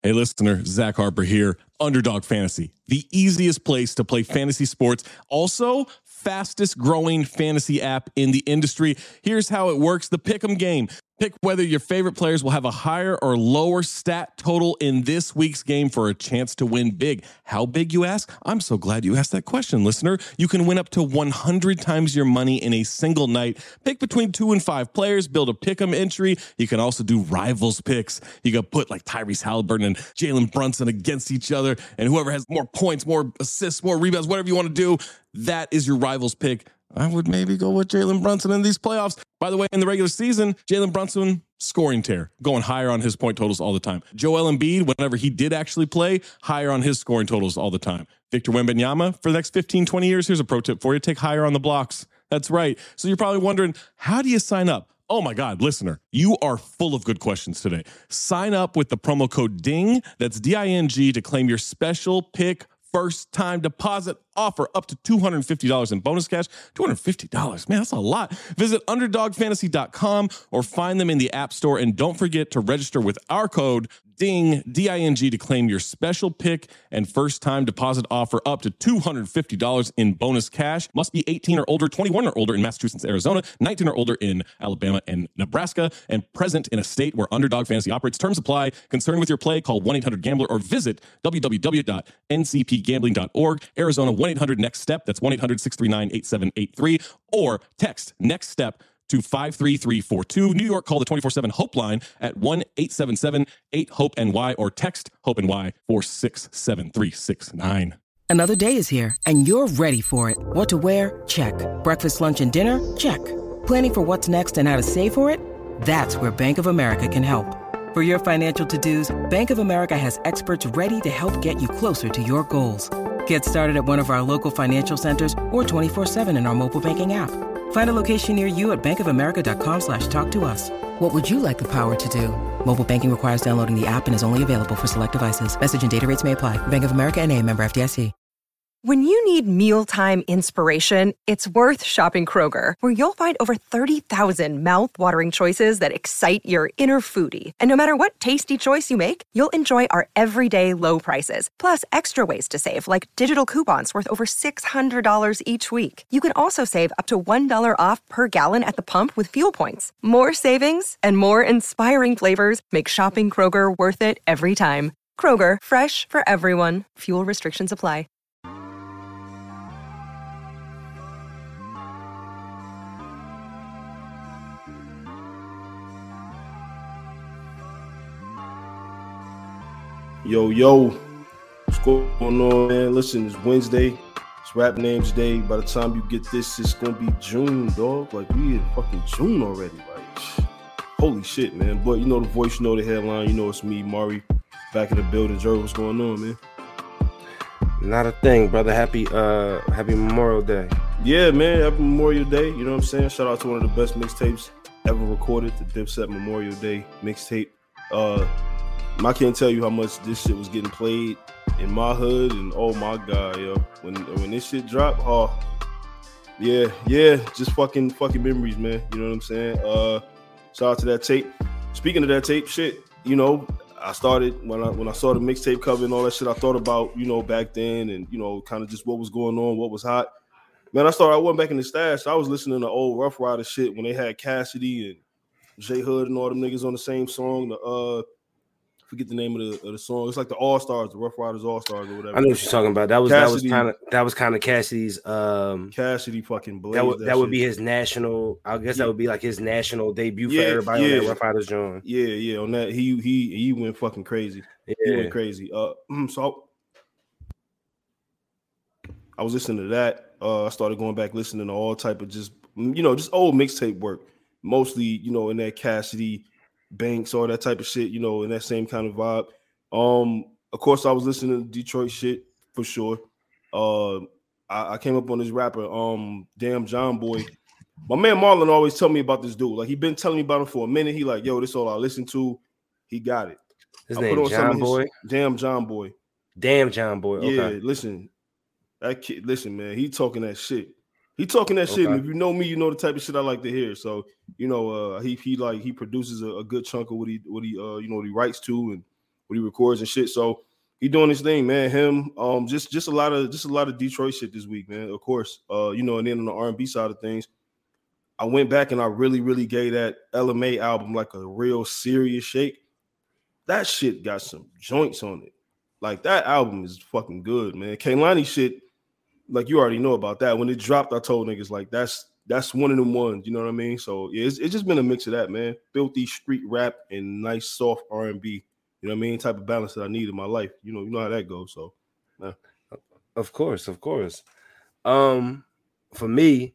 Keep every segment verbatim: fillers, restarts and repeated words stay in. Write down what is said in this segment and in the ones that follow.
Hey, listener, Zach Harper here. Underdog Fantasy, the easiest place to play fantasy sports. Also, fastest growing fantasy app in the industry. Here's how it works. The Pick'em game. Pick whether your favorite players will have a higher or lower stat total in this week's game for a chance to win big. How big, you ask? I'm so glad you asked that question, listener. You can win up to one hundred times your money in a single night. Pick between two and five players, build a Pick'em entry. You can also do rivals picks. You can put like Tyrese Halliburton and Jalen Brunson against each other, and whoever has more points, more assists, more rebounds, whatever you want to do, that is your rivals pick. I would maybe go with Jalen Brunson in these playoffs. By the way, in the regular season, Jalen Brunson, scoring tear, going higher on his point totals all the time. Joel Embiid, whenever he did actually play, higher on his scoring totals all the time. Victor Wembanyama, for the next fifteen, twenty years, here's a pro tip for you. Take higher on the blocks. That's right. So you're probably wondering, how do you sign up? Oh my God, listener, you are full of good questions today. Sign up with the promo code DING, that's D I N G, to claim your special pick first time deposit offer up to two hundred fifty dollars in bonus cash. two hundred fifty dollars, man, that's a lot. Visit underdog fantasy dot com or find them in the App Store. And don't forget to register with our code DING, D I N G, to claim your special pick and first time deposit offer up to two hundred fifty dollars in bonus cash. Must be eighteen or older, twenty-one or older in Massachusetts, Arizona, nineteen or older in Alabama and Nebraska, and present in a state where Underdog Fantasy operates. Terms apply. Concerned with your play, call one eight hundred gambler or visit w w w dot n c p gambling dot org. Arizona, one eight hundred next step. That's one eight hundred six three nine eight seven eight three, or text next step to five three three four two. New York, call the twenty-four seven HOPE line at one eight seven seven eight hope N Y or text HOPE-NY four six seven three six nine. Another day is here, and you're ready for it. What to wear? Check. Breakfast, lunch, and dinner? Check. Planning for what's next and how to save for it? That's where Bank of America can help. For your financial to-dos, Bank of America has experts ready to help get you closer to your goals. Get started at one of our local financial centers or twenty-four seven in our mobile banking app. Find a location near you at bankofamerica.com slash talk to us. What would you like the power to do? Mobile banking requires downloading the app and is only available for select devices. Message and data rates may apply. Bank of America N A, member F D I C. When you need mealtime inspiration, it's worth shopping Kroger, where you'll find over thirty thousand mouth-watering choices that excite your inner foodie. And no matter what tasty choice you make, you'll enjoy our everyday low prices, plus extra ways to save, like digital coupons worth over six hundred dollars each week. You can also save up to one dollar off per gallon at the pump with fuel points. More savings and more inspiring flavors make shopping Kroger worth it every time. Kroger, fresh for everyone. Fuel restrictions apply. Yo, yo, what's going on, man? Listen, it's Wednesday. It's Rap Names Day. By the time you get this, it's going to be June, dog. Like, we in fucking June already. Like, holy shit, man. But you know the voice, you know the headline. You know it's me, Mari, back in the building. Jerry, what's going on, man? Not a thing, brother. Happy uh, happy Memorial Day. Yeah, man. Happy Memorial Day. You know what I'm saying? Shout out to one of the best mixtapes ever recorded, the Dipset Memorial Day mixtape. Uh... I can't tell you how much this shit was getting played in my hood, and oh my god, yo, when when this shit dropped, oh yeah, yeah, just fucking fucking memories, man. You know what I'm saying? Uh, shout out to that tape. Speaking of that tape, shit, you know, I started when I when I saw the mixtape cover and all that shit. I thought about you know back then, and you know, kind of just what was going on, what was hot. Man, I started. I went back in the stash. I was listening to old Rough Rider shit when they had Cassidy and J Hood and all them niggas on the same song. The uh. Forget the name of the, of the song. It's like the All Stars, the Rough Riders All Stars, or whatever. I know what you're talking about. That was Cassidy, that was kind of that was kind of Cassidy's. Um, Cassidy fucking blazed that would that, that would shit. be his national. I guess yeah. that would be like his national debut yeah, for everybody yeah. on that Rough Riders joint. Yeah, yeah. On that, he he he went fucking crazy. Yeah. He went crazy. Uh, so I was listening to that. Uh, I started going back listening to all type of just you know just old mixtape work, mostly you know in that Cassidy, Banks, all that type of shit. You know, in that same kind of vibe. Um, of course, I was listening to Detroit shit for sure. Uh, I, I came up on this rapper, um, Damn John Boy. My man Marlon always tell me about this dude. Like he been telling me about him for a minute. He like, yo, this all I listen to. He got it. His I name put on John his, Boy. Damn John Boy. Damn John Boy. Okay. Yeah, listen, that kid. Listen, man, he talking that shit. He talking that okay. shit. And if you know me, you know the type of shit I like to hear. So you know, uh, he he like he produces a, a good chunk of what he what he uh you know what he writes to and. when he records and shit. So he doing his thing, man. Him, um, just just a lot of just a lot of Detroit shit this week, man. Of course, uh, you know, and then on the R and B side of things, I went back and I really, really gave that Ella Mai album like a real serious shake. That shit got some joints on it. Like that album is fucking good, man. Kehlani shit, like you already know about that. When it dropped, I told niggas like that's that's one of them ones. You know what I mean? So yeah, it's, it's just been a mix of that, man. Filthy street rap and nice soft R and B. You know what I mean? Type of balance that I need in my life. You know, you know how that goes. So, yeah. Of course, of course. Um, for me,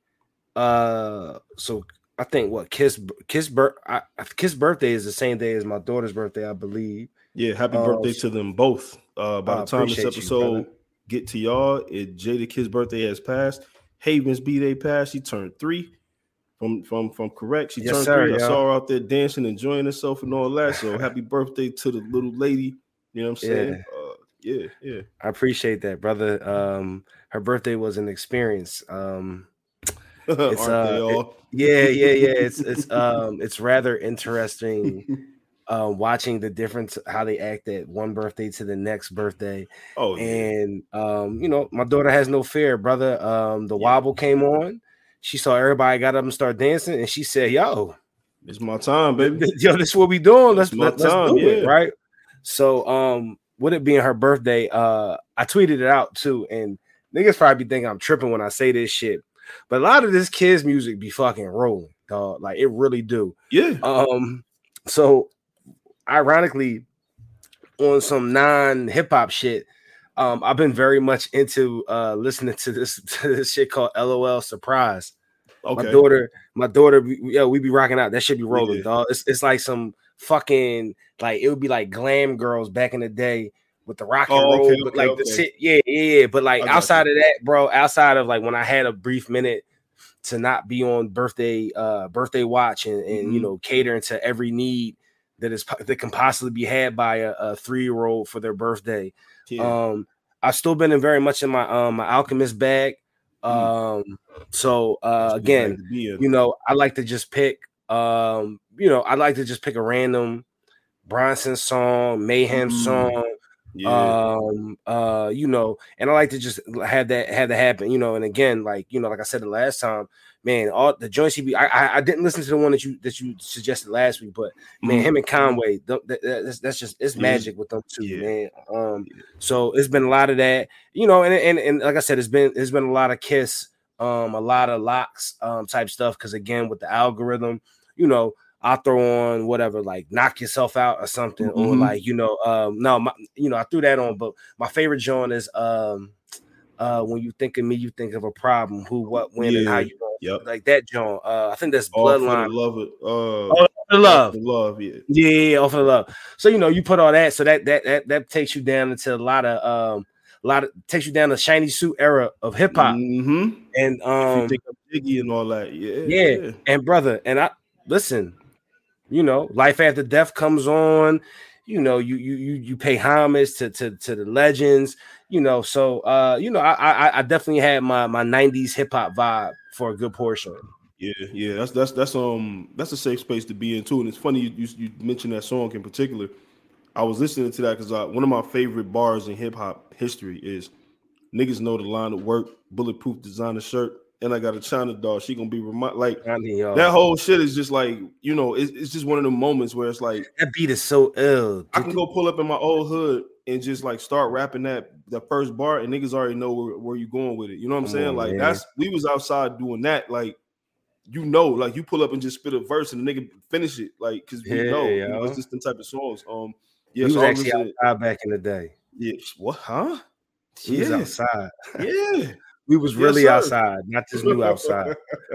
uh, so I think what Kiss Kiss birth I, Kiss birthday is the same day as my daughter's birthday, I believe. Yeah, happy um, birthday to them both. Uh, by I the time this episode you, get to y'all, it Jada Kiss birthday has passed. Haven's B-Day passed. She turned three. From from from correct, she yes, turned sir, three. yeah. I saw her out there dancing, enjoying herself, and all that. So happy birthday to the little lady. You know what I'm saying? Yeah. Uh, yeah, yeah. I appreciate that, brother. Um, her birthday was an experience. Um, it's Aren't they uh, all? it, yeah, yeah, yeah. It's it's um, it's rather interesting. Um, watching the difference, how they act at one birthday to the next birthday. Oh, yeah. And um, you know, my daughter has no fear, brother. Um, the Yeah. wobble came on. She saw everybody got up and started dancing, and she said, "Yo, It's my time, baby. yo, this is what we doing. Let's It's my let, let's time, do it, yeah. right?" So, um, with it being her birthday, uh, I tweeted it out too, and niggas probably think I'm tripping when I say this shit, but a lot of this kids' music be fucking rolling, dog. Like it really do. Yeah. Um, so ironically, on some non-hip hop shit, um, I've been very much into uh listening to this to this shit called L O L Surprise. Okay. My daughter, my daughter, yeah, we be rocking out. That shit be rolling, Yeah. dog. It's it's like some fucking like it would be like glam girls back in the day with the rock and Oh, roll, okay, but okay, like the okay. shit, yeah, yeah. But like I got outside of that, bro, outside of like when I had a brief minute to not be on birthday, uh, birthday watch and, and you Mhm. know catering to every need that is that can possibly be had by a, a three year old for their birthday. Yeah. Um, I've still been in very much in my um my Alchemist bag. Um, so uh, That's again, what I like to be in. you know, I like to just pick um, you know, I like to just pick a random Bronson song, Mayhem Mm. song. Yeah. Um, uh, you know, and I like to just have that have that happen, you know. And again, like you know, like I said the last time, man, all the joints he be. I, I I didn't listen to the one that you that you suggested last week, but man, Mhm. him and Conway, th- that, that's, that's just it's Yeah. magic with them two, Yeah. man. Um, Yeah. so it's been a lot of that, you know, and and and like I said, it's been it's been a lot of Kiss, um, a lot of Locks, um, type stuff. Because again, with the algorithm, you know. I'll throw on whatever, like Knock Yourself Out or something, or Mhm. like, you know, um, no, my, you know, I threw that on, but my favorite joint is um, uh, When You Think of Me, You Think of a Problem, Who, What, When, and How Yeah. You Know. Yep. Like that joint. Uh, I think that's All for the Bloodline. love of uh Oh, for the all love. for the love, yeah. Yeah, yeah, off of the love. So, you know, you put all that, so that that that that takes you down into a lot of um, a lot of takes you down the shiny suit era of hip hop. Mm-hmm. And If um, you think of Jiggy and all that, yeah. yeah, and brother, and I listen. You know, Life After Death comes on. You know, you you you you pay homage to to to the legends. You know, so uh, you know, I I, I definitely had my my nineties hip hop vibe for a good portion. Yeah, yeah, that's that's that's um that's a safe space to be in too. And it's funny you you, you mentioned that song in particular. I was listening to that because uh, one of my favorite bars in hip hop history is niggas know the line of work, bulletproof designer shirt, and I got a China doll. She gonna be remind like I mean, y'all, that whole shit is just like, you know, it's, it's just one of the moments where it's like that beat is so ill. I can go pull up in my old hood and just like start rapping that the first bar, and niggas already know where, where you going with it. You know what I'm Come saying? on, Like man. that's we was outside doing that, like. You know, like you pull up and just spit a verse and the nigga finish it, like because we Yeah, know you yo. know, it's just the type of songs. Um, yeah, we so was I was actually listening. outside back in the day. Yeah, what? Huh? We was Yeah, outside. yeah. We was Yes, really sir. outside, not just new outside.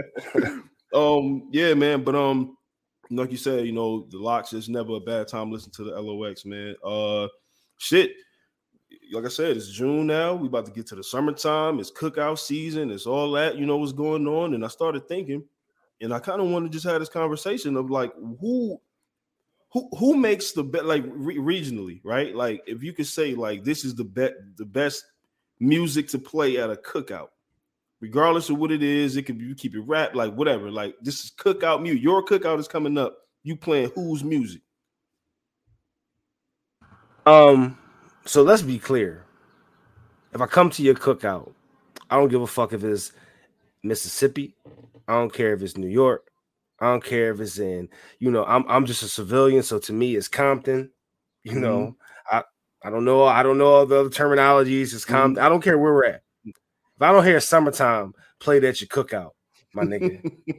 um, yeah, man. But um, like you said, you know, the Locks is never a bad time listening to the L O X, man. Uh, shit. Like I said, it's June now. We about to get to the summertime. It's cookout season. It's all that. You know what's going on. And I started thinking, and I kind of want to just have this conversation of like who, who, who makes the best, like re- regionally, right? Like if you could say like this is the best, the best music to play at a cookout, regardless of what it is. It could be you keep it rap, like whatever. Like this is cookout music. Your cookout is coming up. You playing whose music? Um, so let's be clear. If I come to your cookout, I don't give a fuck if it's Mississippi. I don't care if it's New York. I don't care if it's in, you know, I'm I'm just a civilian. So to me, it's Compton. You mm-hmm. know, I, I don't know. I don't know all the other terminologies. It's Compton. Mm-hmm. I don't care where we're at. If I don't hear summertime played at your cookout, my nigga.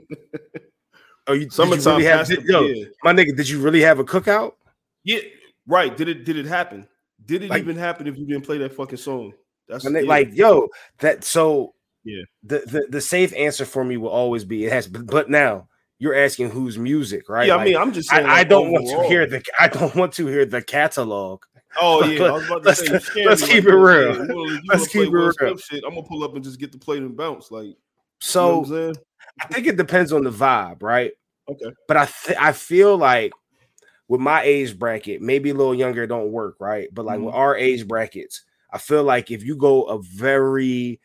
Oh, you summertime? You really have, did, yo, yeah. My nigga, did you really have a cookout? Yeah, right. Did it? Did it happen? Did it like, even happen if you didn't play that fucking song? That's nigga, yeah. like, yo, that so. Yeah. The, the the safe answer for me will always be it has. But, but now you're asking whose music, right? Yeah, like, I mean, I'm just saying. I, like I don't overall. want to hear the. I don't want to hear the catalog. Oh yeah, I was about to let's, say. Let's keep like, it real. Yeah, you wanna, you let's keep it real. Shit, I'm gonna pull up and just get the plate and bounce. Like, so, you know I think it depends on the vibe, right? Okay. But I th- I feel like with my age bracket, maybe a little younger, it don't work, right? But like mm-hmm. with our age brackets, I feel like if you go a very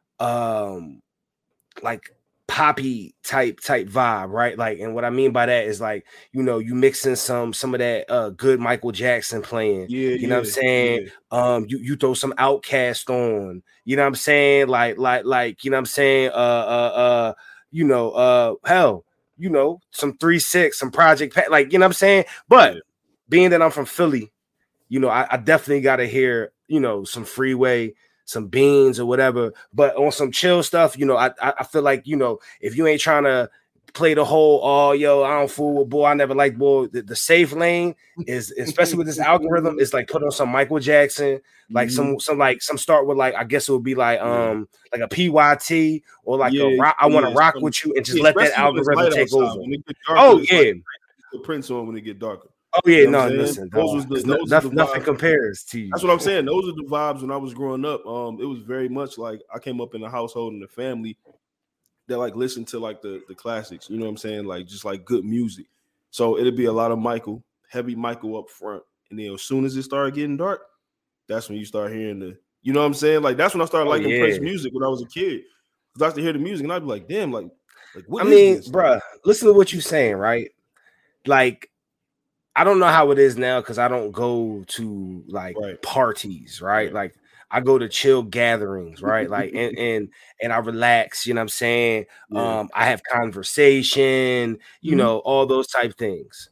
um. like poppy type type vibe, right? Like, and what I mean by that is like, you know, you mixing some some of that uh good Michael Jackson playing, yeah, you yeah, know what I'm saying? Yeah. Um, you you throw some Outkast on, you know what I'm saying? Like, like, like, you know what I'm saying? Uh, uh, uh, you know, uh, hell, you know, some three six, some Project Pat, like, you know what I'm saying? But yeah. being that I'm from Philly, you know, I, I definitely got to hear, you know, some Freeway, some Beans or whatever, but on some chill stuff, you know, I I feel like, you know, if you ain't trying to play the whole, oh, yo, I don't fool with boy, I never liked boy, the, the safe lane is, especially with this algorithm, it's like put on some Michael Jackson, like mm-hmm. some, some like, some start with like, I guess it would be like, um, like a P Y T or like yeah, a rock, I want to yeah, rock with you and just yeah, let that algorithm take over. Oh, yeah. Like, the Prince on when it get darker. Oh yeah, you know no, listen, those was the, those nothing, the nothing compares to you. That's what I'm saying. Those are the vibes when I was growing up. Um, it was very much like I came up in a household and a family that like listened to like the the classics. You know what I'm saying? Like just like good music. So it'd be a lot of Michael, heavy Michael up front, and then as soon as it started getting dark, that's when you start hearing the. You know what I'm saying? Like that's when I started liking oh, yeah. Prince music when I was a kid. Because I used to hear the music and I'd be like, damn, like, like what I is mean, this? bruh, listen to what you're saying, right? Like. I don't know how it is now because I don't go to like right. parties, right? right? Like I go to chill gatherings, right? Like and and and I relax, you know what I'm saying? Yeah. Um, I have conversation, you mm-hmm. know, all those type things.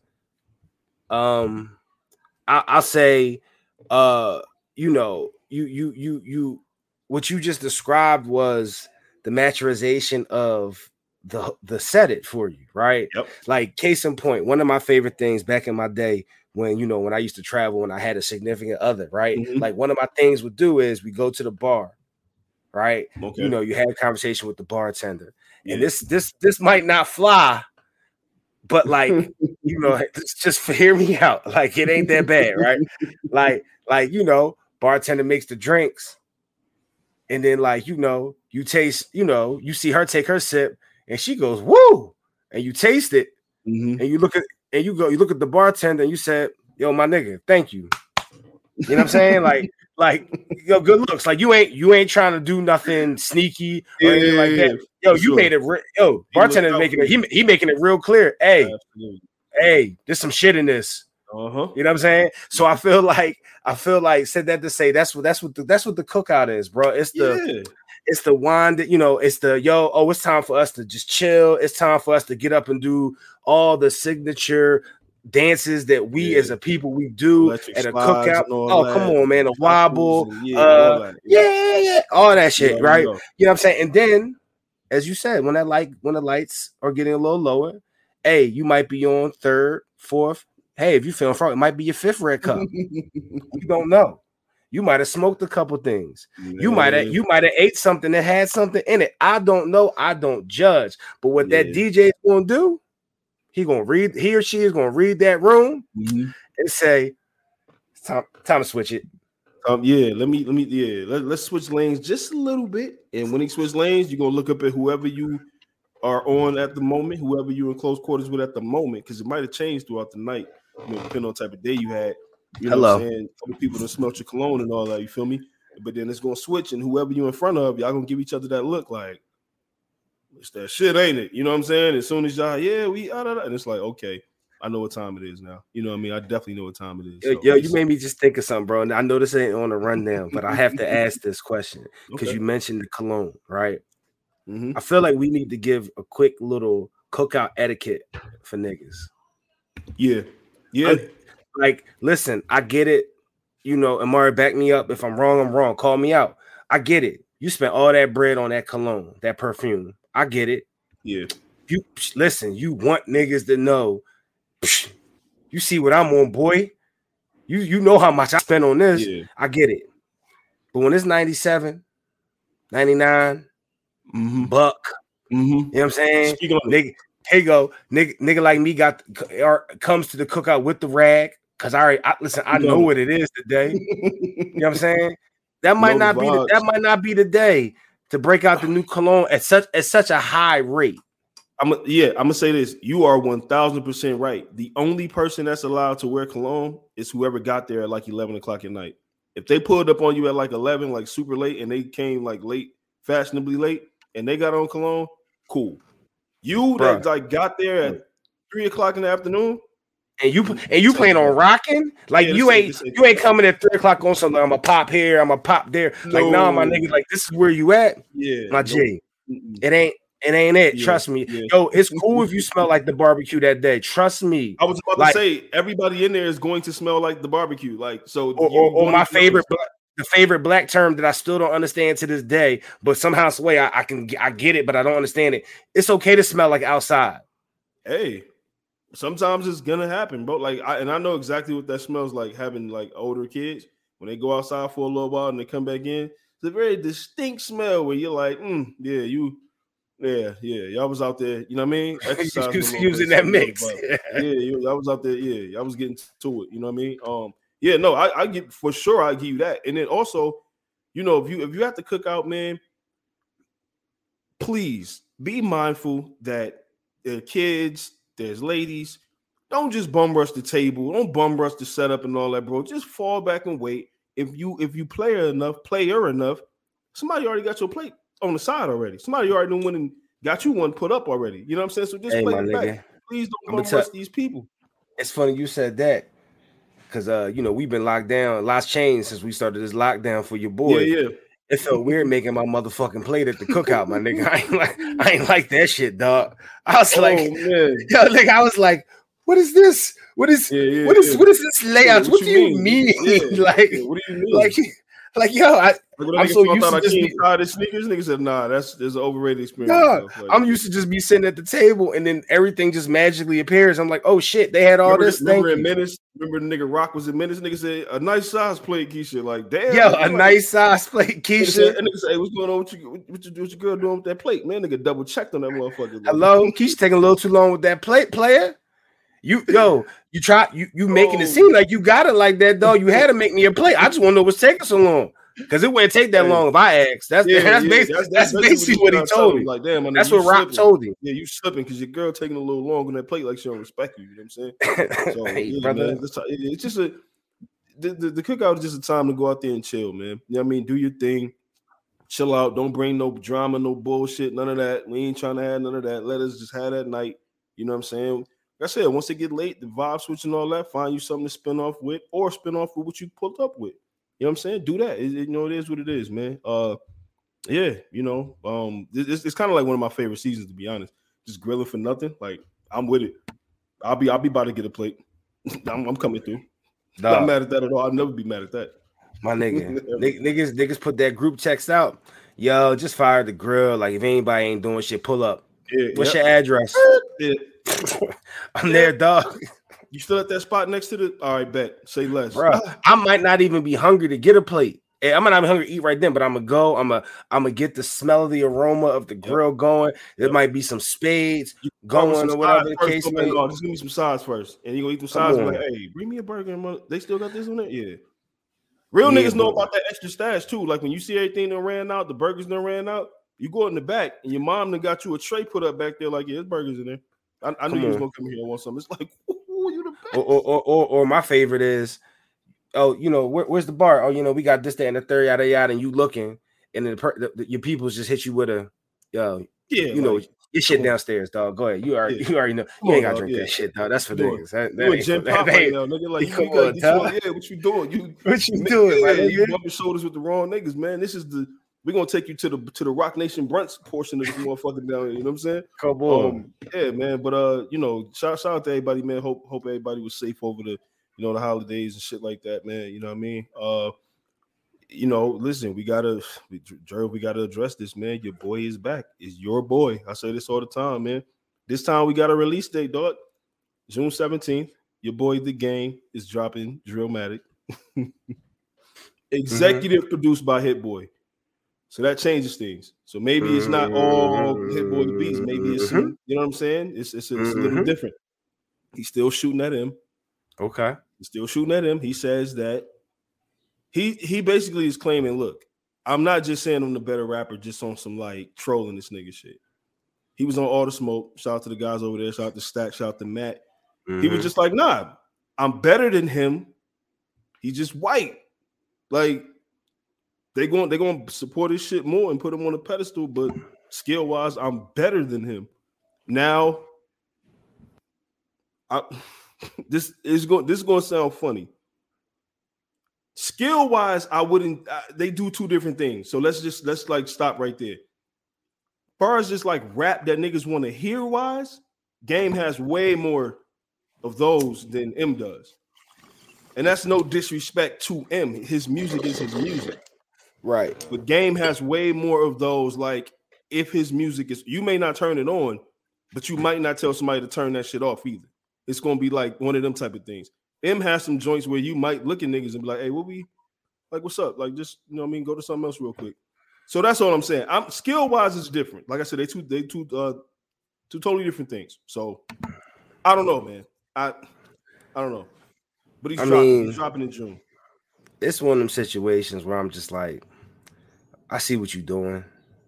Um, I, I'll say, uh, you know, you you you you what you just described was the maturization of the the set it for you, right? Yep. Like case in point, one of my favorite things back in my day when, you know, when I used to travel and I had a significant other, right? Mm-hmm. Like one of my things would do is we go to the bar, right? Okay. You know, you have a conversation with the bartender. Yeah. And this this this might not fly, but like, you know, just hear me out. Like it ain't that bad, right? like, like, you know, bartender makes the drinks. And then like, you know, you taste, you know, you see her take her sip. And she goes, woo, and you taste it, mm-hmm. and you look at and you go, you look at the bartender and you said, yo, my nigga, thank you. You know what I'm saying? Like, like, yo, good looks. Like you ain't you ain't trying to do nothing sneaky or yeah, anything like that. Yo, you sure. made it re- yo, bartender making it, he, he making it real clear. Hey, Absolutely. hey, there's some shit in this. Uh-huh. You know what I'm saying? So I feel like I feel like said that to say that's what that's what the, that's what the cookout is, bro. It's the yeah. It's the wine that, you know, it's the, yo, oh, it's time for us to just chill. It's time for us to get up and do all the signature dances that we yeah. as a people, we do Electric at a cookout. Oh, that. Come on, man. A wobble. And yeah, uh, all yeah, yeah, yeah. All that shit, yeah, right? Know. You know what I'm saying? And then, as you said, when that light, when the lights are getting a little lower, hey, you might be on third, fourth. Hey, if you feeling frog, it might be your fifth red cup. You don't know. You might have smoked a couple things. Man. You might have you might have ate something that had something in it. I don't know. I don't judge. But what yeah. that D J is gonna do, he gonna read. He or she is gonna read that room mm-hmm. and say, it's "Time, time to switch it." Um, yeah. Let me let me yeah. Let, let's switch lanes just a little bit. And when he switch lanes, you're gonna look up at whoever you are on at the moment, whoever you're in close quarters with at the moment, because it might have changed throughout the night. You know, depending on the type of day you had. You know Hello. what I'm saying? Other people done smelt your cologne and all that, you feel me? But then it's gonna switch, and whoever you in front of, y'all gonna give each other that look like it's that shit, ain't it? You know what I'm saying? As soon as y'all, yeah, we ah, da, da, and it's like, okay, I know what time it is now. You know what I mean? I definitely know what time it is. Yo, So, yo you made me just think of something, bro. And I know this ain't on the rundown, but I have to ask this question because okay. you mentioned the cologne, right? Mm-hmm. I feel like we need to give a quick little cookout etiquette for niggas. Yeah. Yeah. I'm, like, listen, I get it. You know, Amari, back me up. If I'm wrong, I'm wrong. Call me out. I get it. You spent all that bread on that cologne, that perfume. I get it. Yeah. You listen, you want niggas to know. You see what I'm on, boy. You you know how much I spent on this. Yeah. I get it. But when it's ninety-seven, ninety-nine, mm-hmm. buck, mm-hmm. you know what I'm saying? Nigga, here you go. Nigga, nigga like me got or comes to the cookout with the rag. Cause I already I, listen, I know what it is today. You know what I'm saying? That might not be the, that might not be the day to break out the new cologne at such at such a high rate. I'm a, yeah, I'm gonna say this. You are one thousand percent right. The only person that's allowed to wear cologne is whoever got there at like eleven o'clock at night. If they pulled up on you at like eleven, like super late, and they came like late, fashionably late, and they got on cologne, cool. You Bruh. that like got there at three o'clock in the afternoon, and you and you plan on rocking, like yeah, you ain't same, you ain't coming at three o'clock on something. I'm gonna pop here, I'm gonna pop there. No. Like, nah, my nigga, like this is where you at. Yeah, my no. G. It ain't. It ain't it. Yeah, Trust me. Yeah. Yo, it's cool if you smell like the barbecue that day. Trust me. I was about like, to say everybody in there is going to smell like the barbecue. Like so. Or, or, or my favorite, black, the favorite black term that I still don't understand to this day, but somehow, some way I, I can I get it, but I don't understand it. It's okay to smell like outside. Hey, sometimes it's gonna happen, bro. Like, I, and I know exactly what that smells like. Having like older kids when they go outside for a little while and they come back in, it's a very distinct smell where you're like, mm, yeah, you. Yeah, yeah, y'all was out there. You know what I mean? Exercise using that mix. yeah, y'all was out there. Yeah, y'all was getting to it. You know what I mean? Um, yeah, no, I, I get for sure. I give you that. And then also, you know, if you if you have to cook out, man, please be mindful that there are kids, there's ladies. Don't just bum rush the table. Don't bum rush the setup and all that, bro. Just fall back and wait. If you if you player enough, player enough, somebody already got your plate on the side already. Somebody already went and got you one put up already. You know what I'm saying? So just hey, play it back. Please don't bum rush these people. It's funny you said that because uh, you know, we've been locked down, lots changed since we started this lockdown for your boy. Yeah, yeah. It felt weird making my motherfucking plate at the cookout, my nigga. I ain't like I ain't like that shit, dog. I was oh, like, man. yo, like I was like, what is this? What is yeah, yeah, what is yeah. what is this layout? Yeah, what, what do you you mean? mean? Yeah. like, yeah, what do you mean? Like, like yo, I, like I'm so used to I just can't be, try the sneakers. Niggas said, nah, that's there's an overrated experience. Nah, like, I'm used to just be sitting at the table and then everything just magically appears. I'm like, oh shit, they had all remember, this. Remember Thank in you. minutes? Remember the nigga Rock was in minutes? Nigga said a nice size plate, Keisha. Like, damn. Yo, a like, nice size plate, Keisha. And nigga say, hey, what's going on with you? What, you? what your girl doing with that plate? Man, nigga double checked on that motherfucker. Like, hello, Keisha taking a little too long with that plate, player. You yo, you try you you making oh. it seem like you got it like that, though. You had to make me a plate. I just want to know what's taking so long. Because it wouldn't take that long if I asked. That's yeah, that's, yeah, basically, that's, that's, that's basically what he told me. Like, damn, that's what Rock slipping. told him. Yeah, you slipping because your girl taking a little long on that plate, like she don't respect you. You know what I'm saying? So, hey, yeah, brother. Man, it's just a the, the, the cookout is just a time to go out there and chill, man. You know what I mean? Do your thing, chill out. Don't bring no drama, no bullshit, none of that. We ain't trying to have none of that. Let us just have that night. You know what I'm saying? Like I said, once it get late, the vibe switch and all that, find you something to spin off with, or spin off with what you pulled up with. You know what I'm saying? Do that. It, it, you know, it is what it is, man. Uh, yeah, you know, um, it's, it's kind of like one of my favorite seasons, to be honest. Just grilling for nothing. Like, I'm with it. I'll be, I'll be about to get a plate. I'm, I'm coming through. Dog. Not mad at that at all. I'll never be mad at that. My nigga, N- niggas, niggas put that group text out. Yo, just fire the grill. Like, if anybody ain't doing shit, pull up. Yeah, What's yep. your address? Yeah. I'm yeah. there, dog. You still at that spot next to the? All right, bet. Say less. Bro, I might not even be hungry to get a plate. I might not be hungry to eat right then, but I'm gonna go. I'm gonna, I'm gonna get the smell of the aroma of the grill yep. going. There yep. might be some spades you going or whatever the case may be. Oh, just give me some sides first, and you gonna eat some sides. Like, hey, bring me a burger. They still got this on it, yeah. Real yeah, niggas know about that extra stash too. Like when you see everything that ran out, the burgers that ran out. You go in the back, and your mom done got you a tray put up back there. Like, yeah, there's burgers in there. I, I knew you was gonna come here and want something. It's like, ooh, you the best. Or, or, or, or my favorite is, oh, you know, where, where's the bar? Oh, you know, we got this, that, and the third, yada, yada, and you looking, and then the, the, your peoples just hit you with a, yo, yeah, you know, like, Your shit downstairs, dog. Go ahead. You already, yeah. you already know. You on, ain't gotta dog, drink yeah. that shit, dog. That's for niggas. That, that you ain't Gen for, Pop that right ain't, now, nigga. Like, you, come you gotta on, get dog. you, yeah, what you doing? You what you doing, yeah, man? You bumping shoulders with the wrong niggas, man. This is the we're gonna take you to the to the Rock Nation brunch portion of this motherfucker down here. You know what I'm saying? Come on. Um, yeah, man. But uh, you know, shout shout out to everybody, man. Hope hope everybody was safe over the you know the holidays and shit like that, man. You know what I mean? Uh. You know, listen, we gotta, Jerv, we gotta address this, man. Your boy is back. It's your boy. I say this all the time, man. This time we got a release date, dog. June seventeenth. Your boy, The Game, is dropping Drillmatic. Executive mm-hmm. produced by Hit Boy. So that changes things. So maybe it's not all Hit Boy the Beats. Maybe it's mm-hmm. some, you know what I'm saying? It's it's, it's mm-hmm. a little different. He's still shooting at him. Okay. He's still shooting at him. He says that. He he basically is claiming, look, I'm not just saying I'm the better rapper just on some like trolling this nigga shit. He was on All the Smoke. Shout out to the guys over there. Shout out to Stack. Shout out to Matt. Mm-hmm. He was just like, nah, I'm better than him. He's just white. Like they going they going to support his shit more and put him on a pedestal, but skill wise, I'm better than him. Now, I, this is going this is going to sound funny. Skill wise, I wouldn't. Uh, they do two different things. So let's just let's like stop right there. As far as just like rap that niggas want to hear wise, Game has way more of those than M does, and that's no disrespect to M. His music is his music, right? But Game has way more of those. Like if his music is, you may not turn it on, but you might not tell somebody to turn that shit off either. It's gonna be like one of them type of things. M has some joints where you might look at niggas and be like, hey, what we like, what's up? Like, just you know what I mean, go to something else real quick. So that's all I'm saying. I'm skill wise, it's different. Like I said, they two, they two, uh, two totally different things. So I don't know, man. I I don't know. But he's I dropping, mean, he's dropping in June. It's one of them situations where I'm just like, I see what you're doing.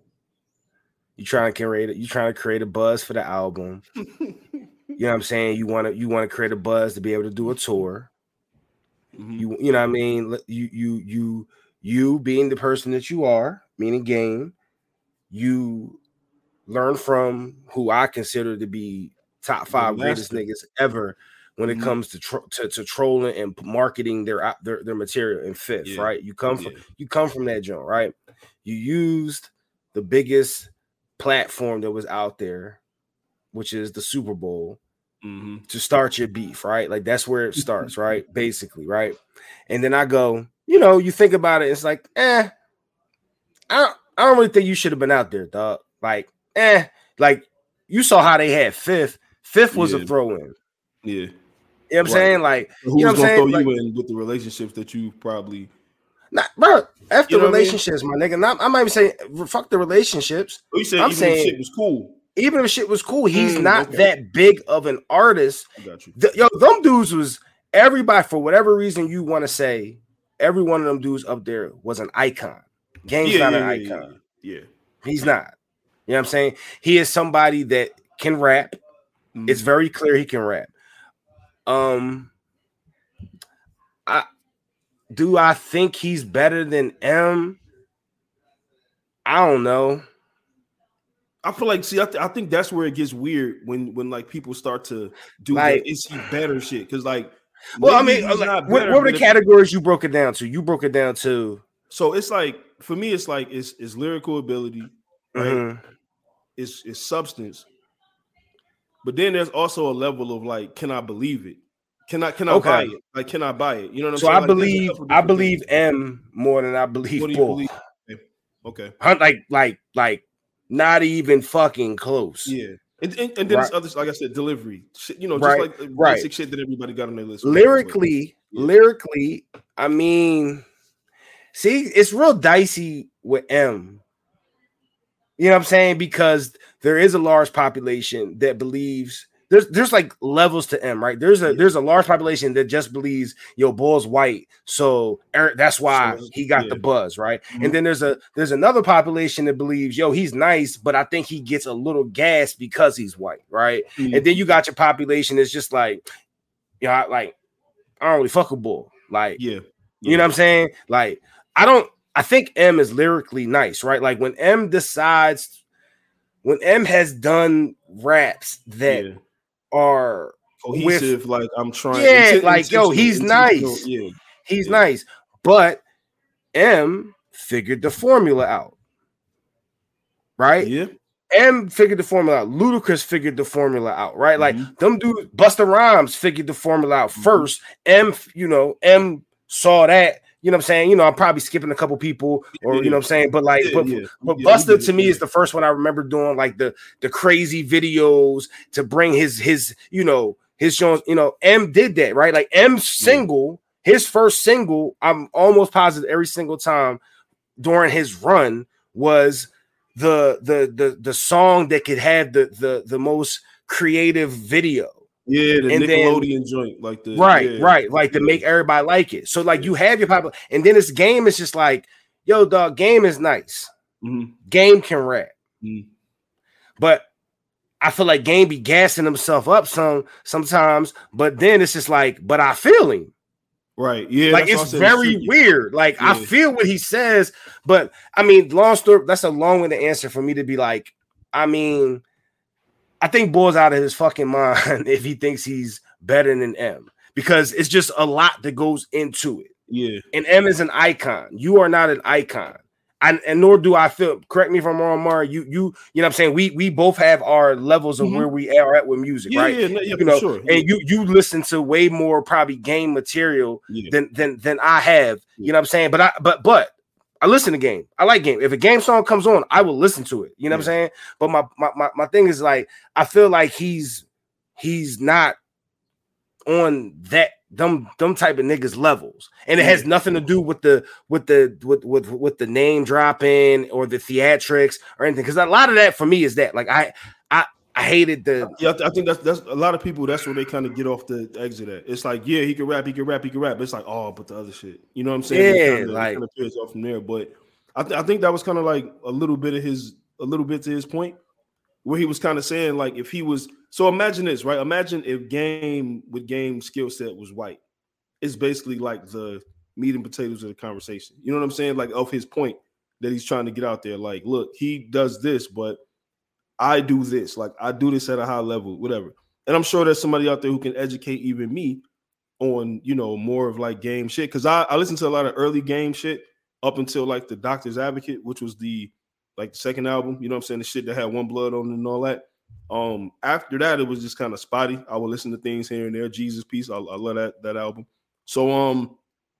You trying to create it, you trying to create a buzz for the album. You know what I'm saying? You want to you want to create a buzz to be able to do a tour. Mm-hmm. You you know what I mean? You you you you being the person that you are, meaning Game, you learn from who I consider to be top five greatest niggas ever when mm-hmm. it comes to, tro- to to trolling and marketing their their, their material in Fifth, yeah. right? You come from yeah. you come from that joint, right? You used the biggest platform that was out there, which is the Super Bowl, mm-hmm. to start your beef, right? Like that's where it starts, right? Basically, right? And then I go, you know, you think about it, it's like, eh, I don't, I don't really think you should have been out there, dog. Like, eh, like you saw how they had Fifth. Fifth was yeah. a throw-in. Yeah. You know what I'm right. saying? Like, who's you know what I'm gonna saying? throw like, you in with the relationships that you probably not, bro. After you know relationships, I mean? my nigga. Not, I'm not even saying fuck the relationships. Oh, you said I'm even saying if shit was cool. Even if shit was cool, he's mm, not okay. that big of an artist. I got you. The, yo, them dudes was everybody for whatever reason you want to say. Every one of them dudes up there was an icon. Game's yeah, not yeah, an yeah, icon. Yeah, yeah, he's not. You know what I'm saying? He is somebody that can rap. Mm. It's very clear he can rap. Um, I do I think he's better than M? I don't know. I feel like, see, I, th- I think that's where it gets weird when, when like people start to do like, the, is he better shit? Because like, well, I mean, like, what, what were the categories you broke it down to? You broke it down to. So it's like for me, it's like it's, it's lyrical ability, right? Mm-hmm. It's it's substance, but then there's also a level of like, can I believe it? Can I can I okay. buy it? Like, can I buy it? You know what I'm so saying? I like, believe I believe things. M more than I believe what do you Bull. Believe? Okay, like like like. Not even fucking close. Yeah. And, and, and then right. there's others, like I said, delivery. Shit, you know, just right. like basic right. shit that everybody got on their list. Lyrically, yeah. lyrically, I mean, see, it's real dicey with M. You know what I'm saying? Because there is a large population that believes there's there's like levels to M, right? There's a yeah. there's a large population that just believes yo, Bull's white, so that's why so, he got yeah. the buzz, right? Mm-hmm. And then there's a there's another population that believes yo, he's nice, but I think he gets a little gas because he's white, right? Mm-hmm. And then you got your population that's just like, you know, like I don't really fuck with Bull, like yeah, yeah. you know what I'm saying? Like I don't. I think M is lyrically nice, right? Like when M decides when M has done raps that yeah. are cohesive, with, like I'm trying, yeah, inten- like yo, he's nice, yeah, he's yeah. nice, but M figured the formula out, right? Yeah. M figured the formula out. Ludacris figured the formula out, right? Like mm-hmm. them dudes, Busta Rhymes figured the formula out mm-hmm. first. M, you know, M saw that. You know what I'm saying? You know, I'm probably skipping a couple people, or yeah. you know what I'm saying. But like, yeah, but, yeah. but yeah, Busta to me is the first one I remember doing like the the crazy videos to bring his his you know his shows. You know, M did that, right? Like M's single, yeah. his first single. I'm almost positive every single time during his run was the the the the song that could have the the the most creative video. Yeah, the and Nickelodeon then, joint, like the right, yeah. right, like to make everybody like it. So like yeah. you have your popular, and then this game is just like, yo, dog, Game is nice. Mm-hmm. Game can rap, mm-hmm. but I feel like Game be gassing himself up some sometimes. But then it's just like, but I feel him. Right. Yeah. Like it's very it's weird. Like yeah. I feel what he says, but I mean, long story. That's a long-winded answer for me to be like, I mean. I think Boy's out of his fucking mind if he thinks he's better than M, because it's just a lot that goes into it. Yeah. And M is an icon. You are not an icon. I, and nor do I feel, correct me if I'm wrong, Mar, you, you, you know what I'm saying? We, we both have our levels of mm-hmm. where we are at with music, yeah, right? Yeah, yeah, you know, sure. and yeah. you, you listen to way more probably Game material yeah. than, than, than I have, yeah. you know what I'm saying? But I, but, but, I listen to Game. I like Game. If a Game song comes on, I will listen to it. You know yeah. what I'm saying? But my, my my my thing is like, I feel like he's he's not on that them them type of niggas levels, and it yeah. has nothing to do with the with the with with with the name dropping or the theatrics or anything. Because a lot of that for me is that like I I. I hated the. Yeah, I think that's that's a lot of people. That's where they kind of get off the exit at. It's like, yeah, he can rap, he can rap, he can rap. But it's like, oh, but the other shit. You know what I'm saying? Yeah, kinda, like kind of appears off from there. But I, th- I think that was kind of like a little bit of his, a little bit to his point, where he was kind of saying like, if he was, so imagine this, right? Imagine if Game with Game skill set was white. It's basically like the meat and potatoes of the conversation. You know what I'm saying? Like of his point that he's trying to get out there. Like, look, he does this, but I do this, like I do this at a high level, whatever. And I'm sure there's somebody out there who can educate even me on, you know, more of like Game shit. Cause I, I listened to a lot of early Game shit up until like the Doctor's Advocate, which was the like the second album, you know what I'm saying? The shit that had One Blood on it and all that. Um, after that, it was just kind of spotty. I would listen to things here and there. Jesus Piece, I, I love that that album. So um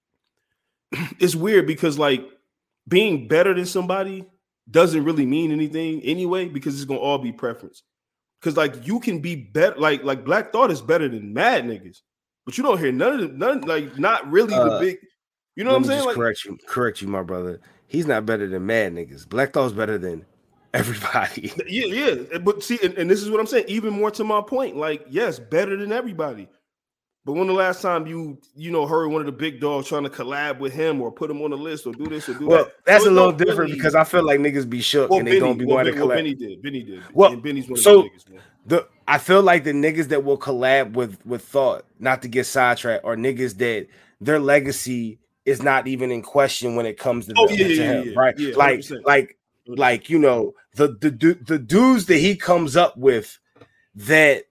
it's weird because like being better than somebody doesn't really mean anything anyway, because it's gonna all be preference. Because like you can be better, like like Black Thought is better than mad niggas, but you don't hear none of the none like not really uh, the big. You know what I'm saying? Just like, correct you, correct you, my brother. He's not better than mad niggas. Black Thought's better than everybody. Yeah, yeah. But see, and, and this is what I'm saying. Even more to my point, like yes, better than everybody. But when the last time you, you know, heard one of the big dogs trying to collab with him or put him on the list or do this or do well, that? That's so a little different really, because I feel like niggas be shook well, and they Benny, don't be well, wanting to collab. Well, Benny did. Benny did. Well, and Benny's one of so the niggas, man. The I feel like the niggas that will collab with with Thought, not to get sidetracked, are niggas that their legacy is not even in question when it comes to, oh, them, yeah, to yeah, him, yeah, right? Yeah, like, like, like you know, the the the dudes that he comes up with that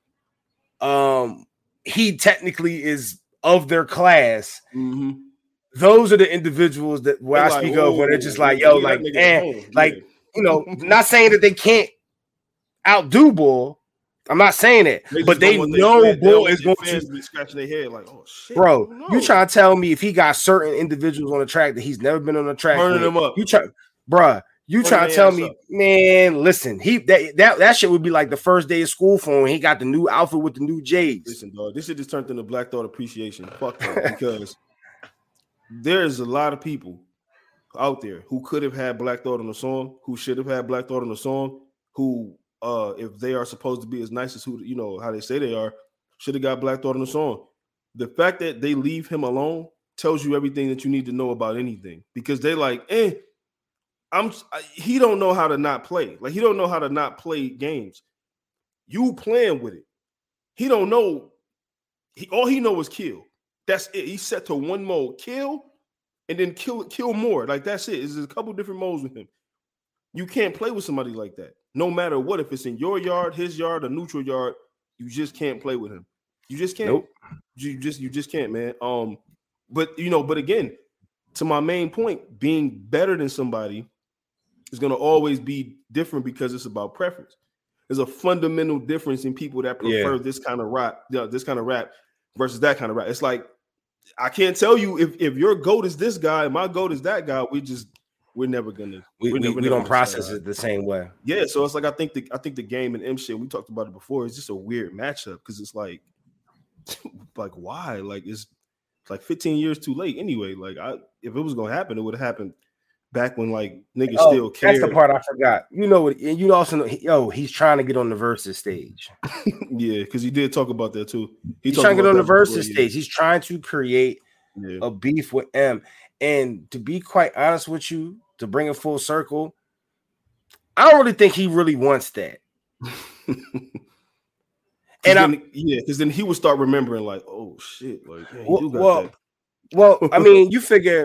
um he technically is of their class. Mm-hmm. Those are the individuals that where they're I speak like, of where they're just like, yo, like, eh, like, yeah. you know, not saying that they can't outdo Bull. I'm not saying it, they but they know they Bull is going to be scratching their head like, oh shit, bro. You trying to tell me if he got certain individuals on the track that he's never been on the track, burning them up? You try, bro. You trying to tell me, up. man? Listen, he that, that that shit would be like the first day of school for him when he got the new outfit with the new J's. Listen, dog, this shit just turned into Black Thought appreciation. Fuck that, because there's a lot of people out there who could have had Black Thought on the song, who should have had Black Thought on the song, who, uh, if they are supposed to be as nice as who you know how they say they are, should have got Black Thought on the song. The fact that they leave him alone tells you everything that you need to know about anything, because they like, eh. I'm he don't know how to not play. Like he don't know how to not play games. You playing with it. He don't know. He all he know is kill. That's it. He's set to one mode, kill, and then kill kill more. Like that's it. There's a couple different modes with him. You can't play with somebody like that. No matter what, if it's in your yard, his yard, a neutral yard, you just can't play with him. You just can't. Nope. You just you just can't, man. Um, but you know, but again, to my main point, being better than somebody is going to always be different because it's about preference. There's a fundamental difference in people that prefer yeah. this kind of rap, you know, this kind of rap versus that kind of rap. It's like I can't tell you if, if your GOAT is this guy and my GOAT is that guy. We just we're never gonna we, we're we, never, we never don't process it the same way. Yeah, so it's like I think the I think the game and M shit, we talked about it before, it's just a weird matchup because it's like like why? Like it's, it's like fifteen years too late anyway. Like I if it was gonna happen, it would have happened back when like niggas oh, still cared. That's the part I forgot. You know what? And you also know, yo, he's trying to get on the versus stage. Yeah, because he did talk about that too. He he's trying to get on the versus before, stage. Yeah. He's trying to create yeah. a beef with M. And to be quite honest with you, to bring it full circle, I don't really think he really wants that. And then, I, yeah, because then he would start remembering, like, oh shit, like, yeah, well, you got well, that. well, I mean, you figure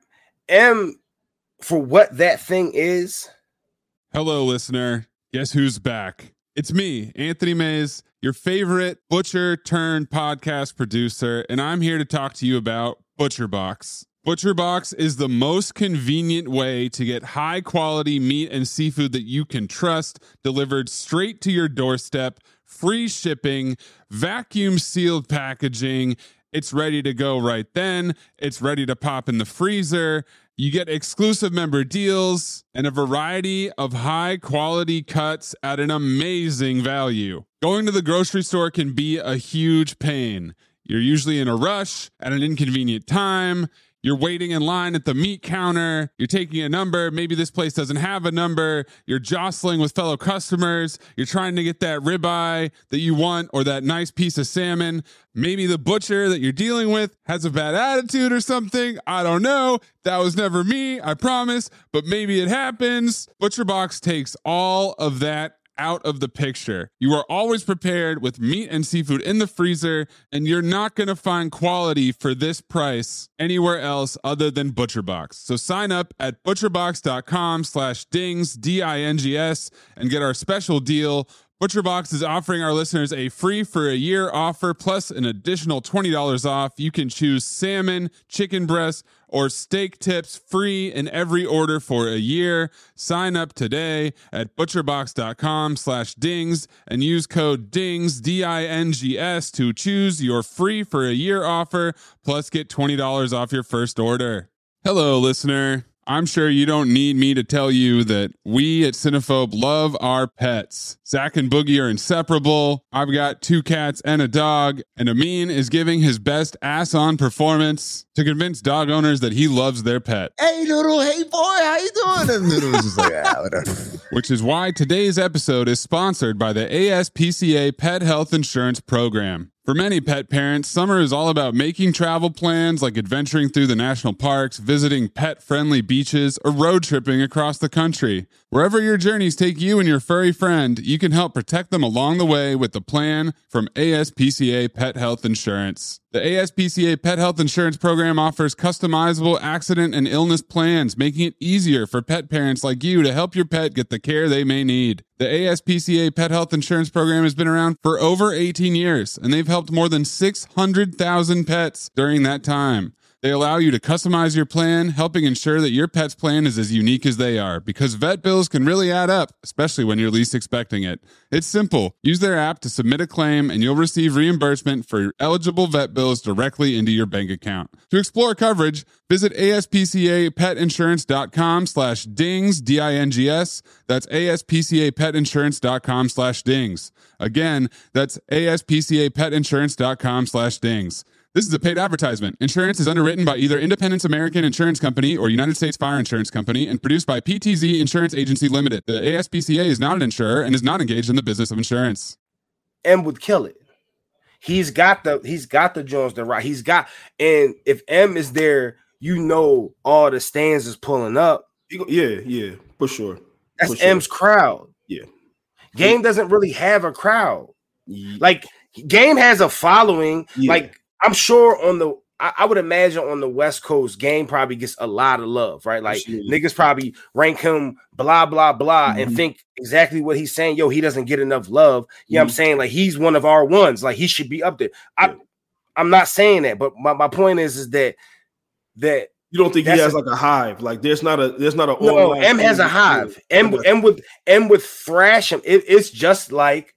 M for what that thing is. Hello, listener. Guess who's back? It's me, Anthony Mays, your favorite butcher turned podcast producer, and I'm here to talk to you about ButcherBox. ButcherBox is the most convenient way to get high quality meat and seafood that you can trust delivered straight to your doorstep, free shipping, vacuum sealed packaging. It's ready to go right then. It's ready to pop in the freezer. You get exclusive member deals and a variety of high quality cuts at an amazing value. Going to the grocery store can be a huge pain. You're usually in a rush at an inconvenient time. You're waiting in line at the meat counter. You're taking a number. Maybe this place doesn't have a number. You're jostling with fellow customers. You're trying to get that ribeye that you want or that nice piece of salmon. Maybe the butcher that you're dealing with has a bad attitude or something. I don't know. That was never me, I promise. But maybe it happens. ButcherBox takes all of that out of the picture. You are always prepared with meat and seafood in the freezer, and you're not going to find quality for this price anywhere else other than ButcherBox. So sign up at butcherbox.com slash dings, D I N G S, and get our special deal. ButcherBox is offering our listeners a free for a year offer plus an additional twenty dollars off. You can choose salmon, chicken breast, or steak tips free in every order for a year. Sign up today at butcherbox.com slash dings and use code DINGS, D I N G S, to choose your free for a year offer plus get twenty dollars off your first order. Hello, listener. I'm sure you don't need me to tell you that we at Cinephobe love our pets. Zach and Boogie are inseparable. I've got two cats and a dog, and Amin is giving his best ass-on performance to convince dog owners that he loves their pet. Hey, Noodle, hey, boy, how you doing? And Noodle's just like, ah, whatever. Which is why today's episode is sponsored by the A S P C A Pet Health Insurance Program. For many pet parents, summer is all about making travel plans like adventuring through the national parks, visiting pet-friendly beaches, or road tripping across the country. Wherever your journeys take you and your furry friend, you can help protect them along the way with the plan from A S P C A Pet Health Insurance. The A S P C A Pet Health Insurance Program offers customizable accident and illness plans, making it easier for pet parents like you to help your pet get the care they may need. The A S P C A Pet Health Insurance Program has been around for over eighteen years, and they've helped more than six hundred thousand pets during that time. They allow you to customize your plan, helping ensure that your pet's plan is as unique as they are, because vet bills can really add up, especially when you're least expecting it. It's simple. Use their app to submit a claim, and you'll receive reimbursement for eligible vet bills directly into your bank account. To explore coverage, visit aspcapetinsurance.com slash dings, D I N G S. That's aspcapetinsurance.com slash dings. Again, that's aspcapetinsurance.com slash dings. This is a paid advertisement. Insurance is underwritten by either Independence American Insurance Company or United States Fire Insurance Company and produced by P T Z Insurance Agency Limited. The A S P C A is not an insurer and is not engaged in the business of insurance. M would kill it. He's got the he's got the Jones the right. He's got, and if M is there, you know all the stands is pulling up. Yeah, yeah, for sure. That's for sure. M's crowd. Yeah. Game doesn't really have a crowd. Like Game has a following. Yeah. Like I'm sure on the I, I would imagine on the West Coast, Game probably gets a lot of love, right? Like Absolutely. Niggas probably rank him blah blah blah mm-hmm. and think exactly what he's saying. Yo, he doesn't get enough love. You mm-hmm. know what I'm saying? Like he's one of our ones. Like he should be up there. I, yeah. I'm not saying that, but my, my point is is that that you don't think he has a, like a hive. Like there's not a there's not a no. M has a hive. M M with M with thrash him. It, it's just like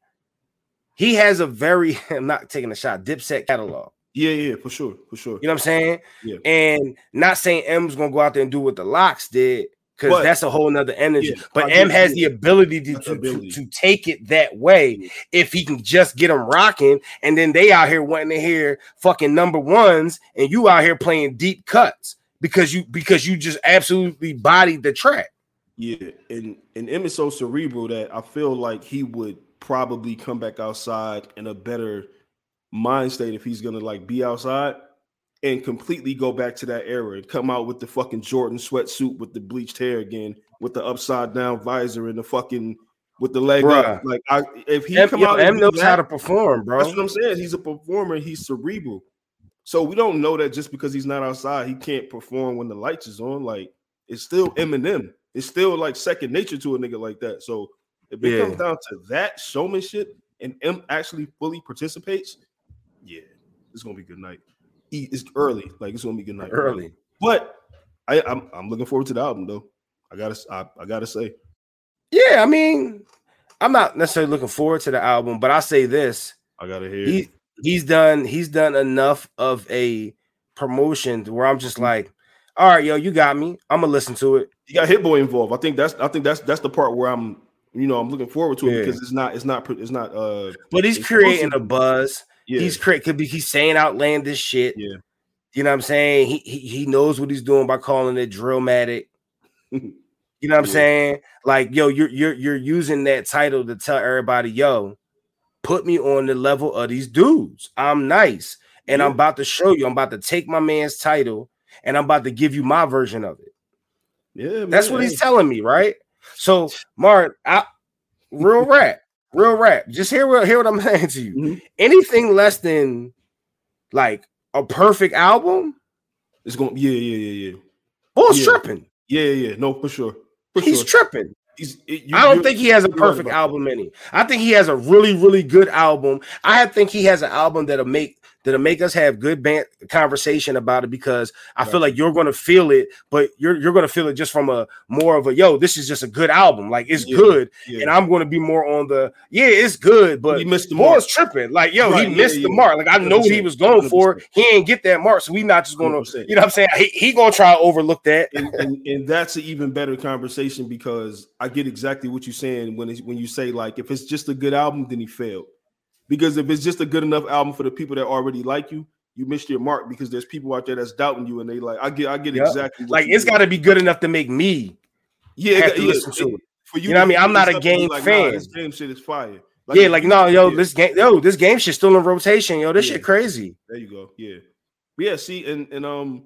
he has a very. I'm not taking a shot. Dipset catalog. Yeah, yeah, for sure, for sure. You know what I'm saying? Yeah. And not saying M's gonna go out there and do what the Locks did, because that's a whole nother energy. Yeah, but M has the ability to, to, ability to, to take it that way yeah. if he can just get them rocking, and then they out here wanting to hear fucking number ones, and you out here playing deep cuts because you because you just absolutely bodied the track. Yeah, and and M is so cerebral that I feel like he would probably come back outside in a better mind state if he's gonna like be outside and completely go back to that era and come out with the fucking Jordan sweatsuit with the bleached hair again, with the upside down visor and the fucking with the leg Bruh. up. Like I, if he M, come yo, out, M knows that, how to perform, bro. That's what I'm saying. He's a performer. He's cerebral. So we don't know that just because he's not outside, he can't perform when the lights is on. Like it's still Eminem. It's still like second nature to a nigga like that. So if it yeah. comes down to that showmanship and M actually fully participates. Yeah, it's gonna be a good night. It's early, like it's gonna be a good night. Early, but I, I'm I'm looking forward to the album though. I gotta I, I gotta say, yeah. I mean, I'm not necessarily looking forward to the album, but I say this: I gotta hear. He he's done he's done enough of a promotion where I'm just like, all right, yo, you got me. I'm gonna listen to it. You got Hit Boy involved. I think that's I think that's that's the part where I'm you know I'm looking forward to it yeah. because it's not it's not it's not. uh But he's creating a buzz. Yeah. He's crazy. Could be he's saying outlandish shit. Yeah, you know what I'm saying. He he, he knows what he's doing by calling it Drillmatic. You know what I'm yeah. saying? Like, yo, you're you're you're using that title to tell everybody, yo, put me on the level of these dudes. I'm nice, and yeah. I'm about to show you. I'm about to take my man's title, and I'm about to give you my version of it. Yeah, man. That's what he's telling me, right? So, Mark, I, real rap. Real rap. Just hear what hear what I'm saying to you. Mm-hmm. Anything less than like a perfect album, it's going. Yeah, yeah, yeah, yeah. Bull's yeah. tripping. Yeah, yeah. No, for sure. For He's sure. tripping. He's, it, you, I don't think he has a perfect album in him. I think he has a really, really good album. I think he has an album that'll make that'll make us have good ban- conversation about it because I right. feel like you're going to feel it, but you're you're going to feel it just from a more of a yo. This is just a good album. Like it's yeah, good, yeah. and I'm going to be more on the yeah. It's good, but he missed the mark. Boy's tripping. Like yo, right, he missed yeah, the yeah. mark. Like I know what he was going for. He ain't get that mark, so we not just going to you know what I'm saying. He he going to try to overlook that, and, and, and that's an even better conversation because I get exactly what you're saying when it's, when you say like if it's just a good album, then he failed. Because if it's just a good enough album for the people that already like you, you missed your mark because there's people out there that's doubting you and they like, I get, I get yep. exactly. Like it's got to be good enough to make me. Yeah, have to yeah, listen it, to it. For you, you know what I mean? I'm not a game like, fan. Nah, this game shit is fire. Like, yeah, like no, yo, yeah. this game, yo, this game shit still in rotation, yo. This yeah. shit crazy. There you go. Yeah, but yeah. See, and and um,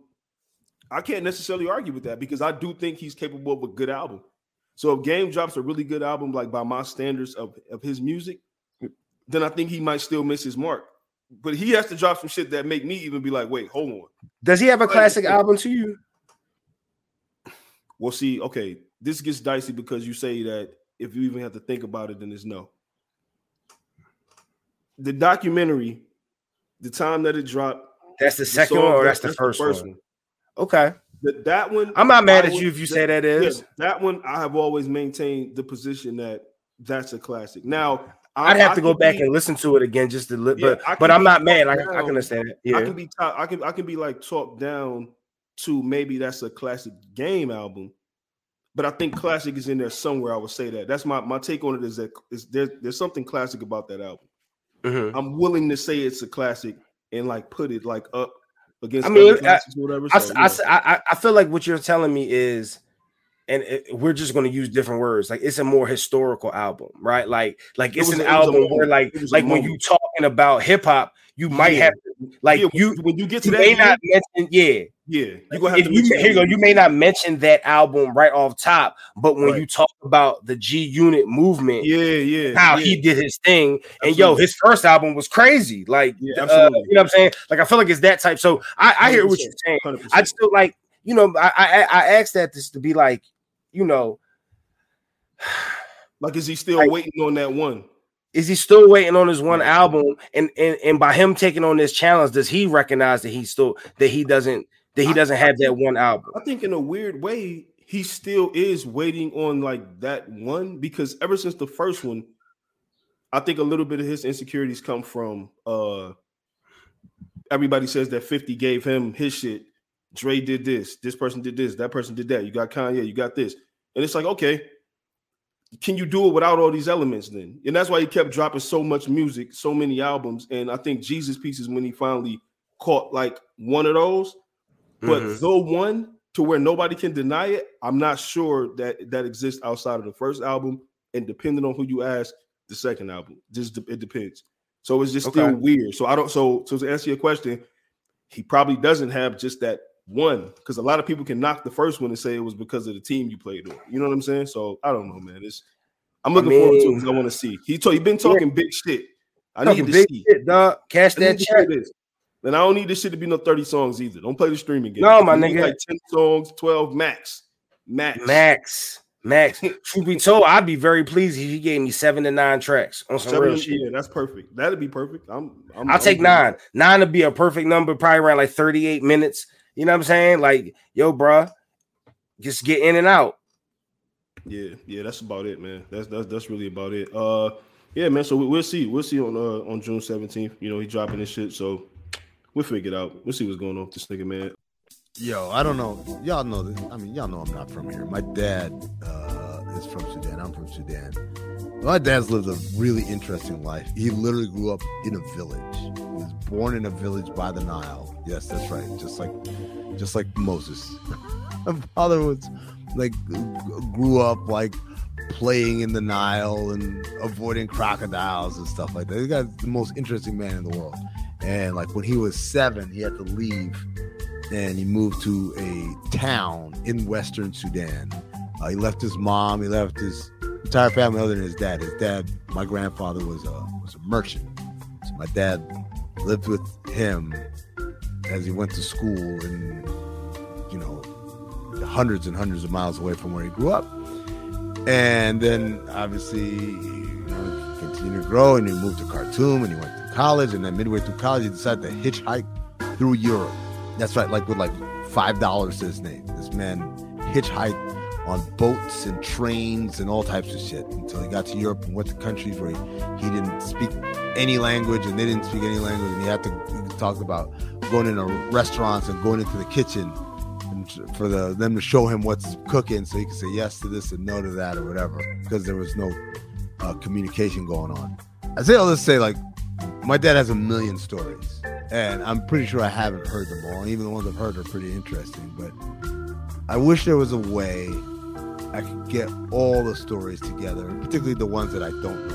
I can't necessarily argue with that because I do think he's capable of a good album. So if Game drops a really good album, like by my standards of of his music, then I think he might still miss his mark. But he has to drop some shit that make me even be like, wait, hold on. Does he have a classic like, album to you? Well, see, okay, this gets dicey because you say that if you even have to think about it, then it's no. The documentary, the time that it dropped. That's the second one or that's, that's the first, the first one? one? Okay. The, that one. I'm not mad at you if you that, say that is. Yeah, that one, I have always maintained the position that that's a classic. Now, I'd have I to go back be, and listen to it again just to li- yeah, but but I'm not mad. I, I can understand it. Yeah. I can be t- I can I can be like talked down to maybe that's a classic Game album, but I think classic is in there somewhere. I would say that. That's my my take on it is that is there, there's something classic about that album. Mm-hmm. I'm willing to say it's a classic and like put it like up against I mean, other classics I, or whatever. I, so, I, yeah. I, I feel like what you're telling me is and it, we're just going to use different words. Like it's a more historical album, right? Like, like it's it was, an it album where, like, like when you talking about hip hop, you might Yeah. have to, like Yeah, you when you get to you that may year, not mention yeah. yeah, you're gonna have If to you, mention here you go, that. you may not mention that album right off top, but when Right. you talk about the G Unit movement, Yeah, yeah, how yeah. he did his thing, and Absolutely. yo, his first album was crazy. Like, Yeah, uh, absolutely. you know what I'm saying? Like, I feel like it's that type. So I, I hear what you're saying. one hundred percent. I just feel like, you know, I, I I asked that this to be like, you know, Like, is he still Like- waiting on that one? is he still waiting on his one Right. album? And and and by him taking on this challenge, does he recognize that he still that he doesn't that he I- doesn't I have that think- one album? I think in a weird way, he still is waiting on like that one, because ever since the first one, I think a little bit of his insecurities come from uh everybody says that fifty gave him his shit. Dre did this, this person did this, that person did that. You got Kanye, you got this. And it's like, okay, can you do it without all these elements then? And that's why he kept dropping so much music, so many albums. And I think Jesus Pieces, when he finally caught like one of those, but Mhm. the one to where nobody can deny it, I'm not sure that that exists outside of the first album. And depending on who you ask, the second album, just it depends. So it's just Okay. still weird. So I don't. So so to answer your question, he probably doesn't have just that one, because a lot of people can knock the first one and say it was because of the team you played on. You know what I'm saying? So I don't know, man. It's I'm looking I mean, forward to it because I want to see. He told he been talking big shit. I Talking need to big see. shit, dog. Cash I need that to check. see this. And I don't need this shit to be no thirty songs either. Don't play the streaming game. No, my You need nigga. like ten songs, twelve max. Max. Max, Max. Truth be told, I'd be very pleased if he gave me seven to nine tracks on some Seven, real shit. yeah, that's perfect. That'd be perfect. I'm, I'm I'll take I'm- nine. Nine would be a perfect number, probably around like thirty-eight minutes. You know what I'm saying? Like, yo, bruh, just get in and out. Yeah, yeah, that's about it, man. That's that's that's really about it. Uh, yeah, man. So we, we'll see. We'll see on uh on June seventeenth. You know, he dropping this shit, so we'll figure it out. We'll see what's going on with this nigga, man. Yo, I don't know. Y'all know this. I mean, y'all know I'm not from here. My dad uh, is from Sudan. I'm from Sudan. My dad's lived a really interesting life. He literally grew up in a village. He was born in a village by the Nile. Yes, that's right. Just like, just like Moses. My father was like grew up like playing in the Nile and avoiding crocodiles and stuff like that. This guy's the most interesting man in the world. And like when he was seven, he had to leave. And he moved to a town in Western Sudan. Uh, he left his mom. He left his entire family other than his dad. His dad, my grandfather, was a was a merchant. So my dad lived with him as he went to school, and you know, hundreds and hundreds of miles away from where he grew up. And then obviously, you know, he continued to grow, and he moved to Khartoum, and he went to college. And then midway through college, he decided to hitchhike through Europe. That's right, like with like five dollars to his name. This man hitchhiked on boats and trains and all types of shit until he got to Europe and went to countries where he, he didn't speak any language and they didn't speak any language, and he had to he talked about going into restaurants and going into the kitchen and for the them to show him what's cooking so he could say yes to this and no to that or whatever, because there was no uh, communication going on. I say all this to say, like, my dad has a million stories, and I'm pretty sure I haven't heard them all. Even the ones I've heard are pretty interesting, but I wish there was a way I could get all the stories together, particularly the ones that I don't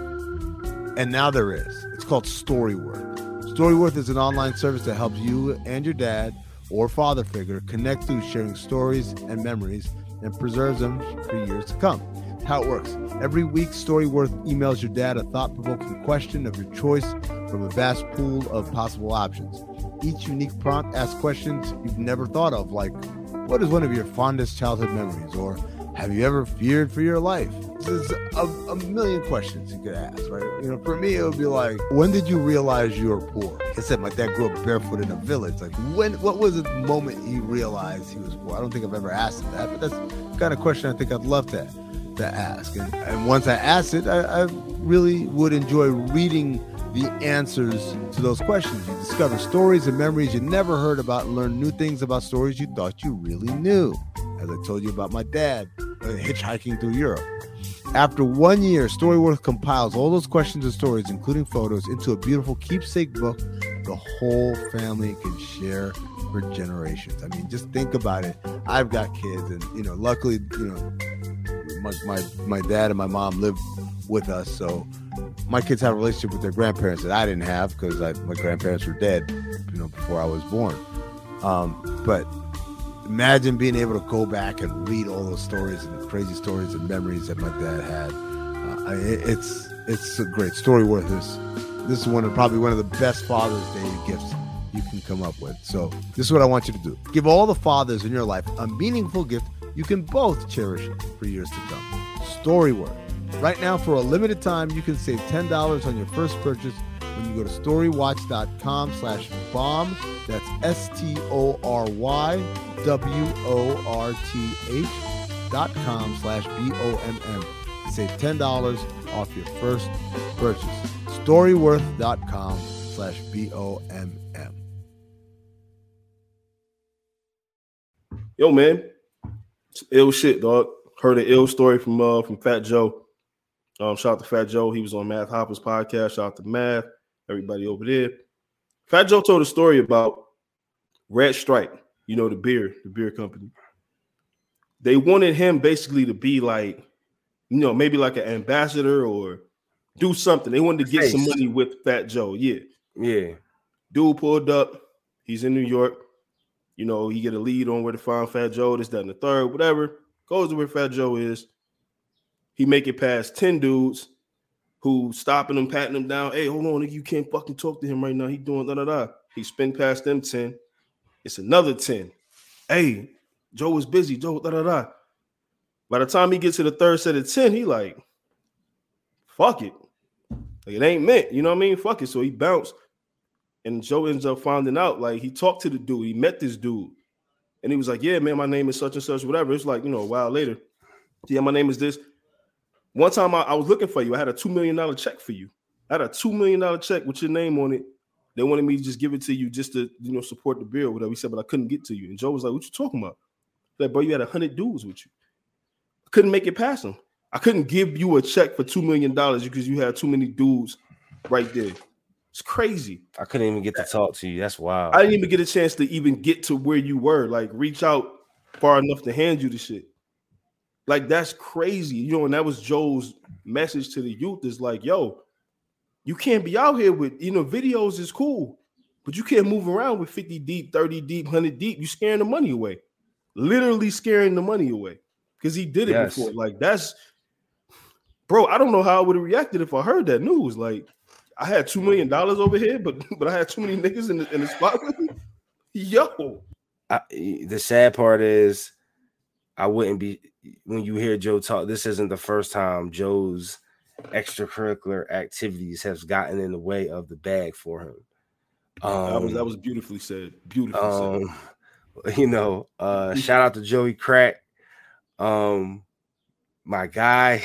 know yet. And now there is. It's called Storyworth. Storyworth is an online service that helps you and your dad or father figure connect through sharing stories and memories and preserves them for years to come. How it works. Every week, Storyworth emails your dad a thought-provoking question of your choice from a vast pool of possible options. Each unique prompt asks questions you've never thought of, like, what is one of your fondest childhood memories? Or have you ever feared for your life? There's a, a million questions you could ask, right? You know, for me, it would be like, when did you realize you were poor? Like I said, my dad grew up barefoot in a village. Like, when? What was the moment he realized he was poor? I don't think I've ever asked him that, but that's the kind of question I think I'd love to to ask. And, and once I asked it, I, I really would enjoy reading the answers to those questions. You discover stories and memories you never heard about and learn new things about stories you thought you really knew. As I told you about my dad uh, hitchhiking through Europe. After one year, Storyworth compiles all those questions and stories, including photos, into a beautiful keepsake book the whole family can share for generations. I mean, just think about it. I've got kids, and, you know, luckily, you know, my, my, my dad and my mom live with us, so my kids have a relationship with their grandparents that I didn't have because my grandparents were dead, you know, before I was born. Um, but imagine being able to go back and read all those stories and crazy stories and memories that my dad had. Uh, it, it's it's a great story. Worth this. This is one of probably one of the best Father's Day gifts you can come up with. So this is what I want you to do. Give all the fathers in your life a meaningful gift you can both cherish for years to come. Storyworth. Right now, for a limited time, you can save ten dollars on your first purchase when you go to storywatch.com slash bomb. That's S T O R Y W O R T H dot com slash B O M M. Save ten dollars off your first purchase. Storyworth.com slash B O M M. Yo, man. It's ill shit, dog. Heard an ill story from uh from Fat Joe. Um, shout out to Fat Joe. He was on Math Hopper's podcast. Shout out to Math, everybody over there. Fat Joe told a story about Red Stripe, you know, the beer, the beer company. They wanted him basically to be like, you know, maybe like an ambassador or do something. They wanted to get Face. some money with Fat Joe. Yeah. Yeah. Dude pulled up. He's in New York. You know, he get a lead on where to find Fat Joe, this, that, and the third, whatever. Goes to where Fat Joe is. He make it past ten dudes who stopping him, patting him down. Hey, hold on, nigga, you can't fucking talk to him right now. He doing da-da-da. He spin past them ten. It's another ten. Hey, Joe was busy. Joe, da-da-da. By the time he gets to the third set of ten, he like, fuck it. Like, it ain't meant. You know what I mean? Fuck it. So he bounced. And Joe ends up finding out, like, he talked to the dude. He met this dude. And he was like, yeah, man, my name is such and such, whatever. It's like, you know, a while later. Yeah, my name is this. One time I, I was looking for you. I had a two million dollars check for you. I had a two million dollars check with your name on it. They wanted me to just give it to you just to, you know, support the bill, whatever. He said, but I couldn't get to you. And Joe was like, what you talking about? Like, bro, you had one hundred dudes with you. I couldn't make it past them. I couldn't give you a check for two million dollars because you had too many dudes right there. It's crazy. I couldn't even get to talk to you. That's wild. I didn't even get a chance to even get to where you were, like reach out far enough to hand you the shit. Like, that's crazy. You know, and that was Joe's message to the youth is like, yo, you can't be out here with, you know, videos is cool, but you can't move around with fifty deep, thirty deep, one hundred deep. You scaring the money away. Literally scaring the money away because he did it yes. before. Like, that's, bro, I don't know how I would have reacted if I heard that news. Like, I had two million dollars over here, but but I had too many niggas in the, in the spot with me. Yo. I, the sad part is I wouldn't be, when you hear Joe talk, this isn't the first time Joe's extracurricular activities has gotten in the way of the bag for him. Um, that was that was beautifully said. Beautifully um, said. You know, uh, shout out to Joey Crack. Um, my guy.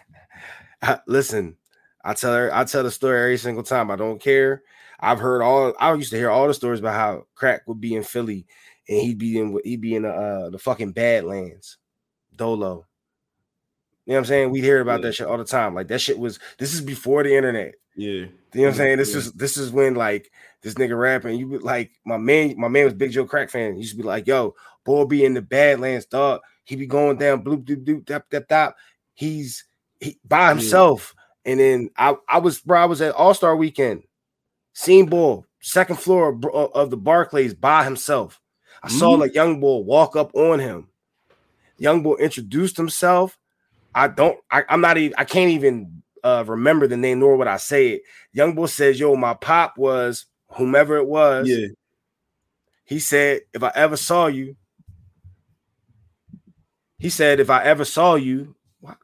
I, listen, I tell her, I tell the story every single time. I don't care. I've heard all. I used to hear all the stories about how Crack would be in Philly and he'd be in he'd be in the, uh, the fucking Badlands, Dolo. You know what I'm saying? We hear about yeah. that shit all the time. Like, that shit was. This is before the internet. Yeah. You know what I'm saying? This yeah. is this is when, like, this nigga rapping. You would, like, my man. My man was Big Joe Crack fan. He used to be like, "Yo, boy, be in the Badlands, dog. He be going down, bloop, doop, doop, dap, dap, dap. He's he by himself." Yeah. And then I, I was, bro, I was at All-Star Weekend, seen Bull, second floor of, of the Barclays by himself. I mm-hmm. saw like Young Bull walk up on him. Young Bull introduced himself. I don't, I, I'm not even, I can't even uh, remember the name nor would I say it. Young Bull says, yo, my pop was whomever it was. Yeah. He said, if I ever saw you, he said, if I ever saw you, what?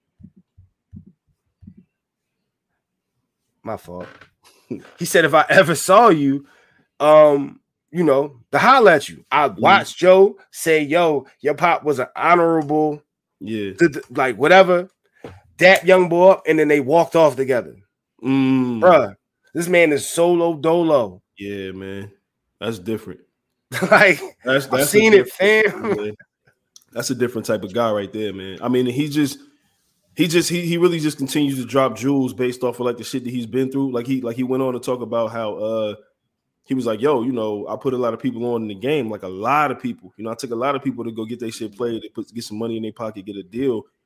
My fault. He said, if I ever saw you, um, you know, to holler at you. I watched mm. Joe say, yo, your pop was an honorable, yeah, th- th- like whatever, dap Young Boy up, and then they walked off together. Mm. Bruh, this man is solo dolo. Yeah, man. That's different. like, that's, that's I've seen it, fam. Man. That's a different type of guy right there, man. I mean, he just, he just, he, he really just continues to drop jewels based off of like the shit that he's been through. Like he, like he went on to talk about how, uh, he was like, yo, you know, I put a lot of people on in the game, like a lot of people. You know, I took a lot of people to go get their shit played, to put get some money in their pocket, get a deal.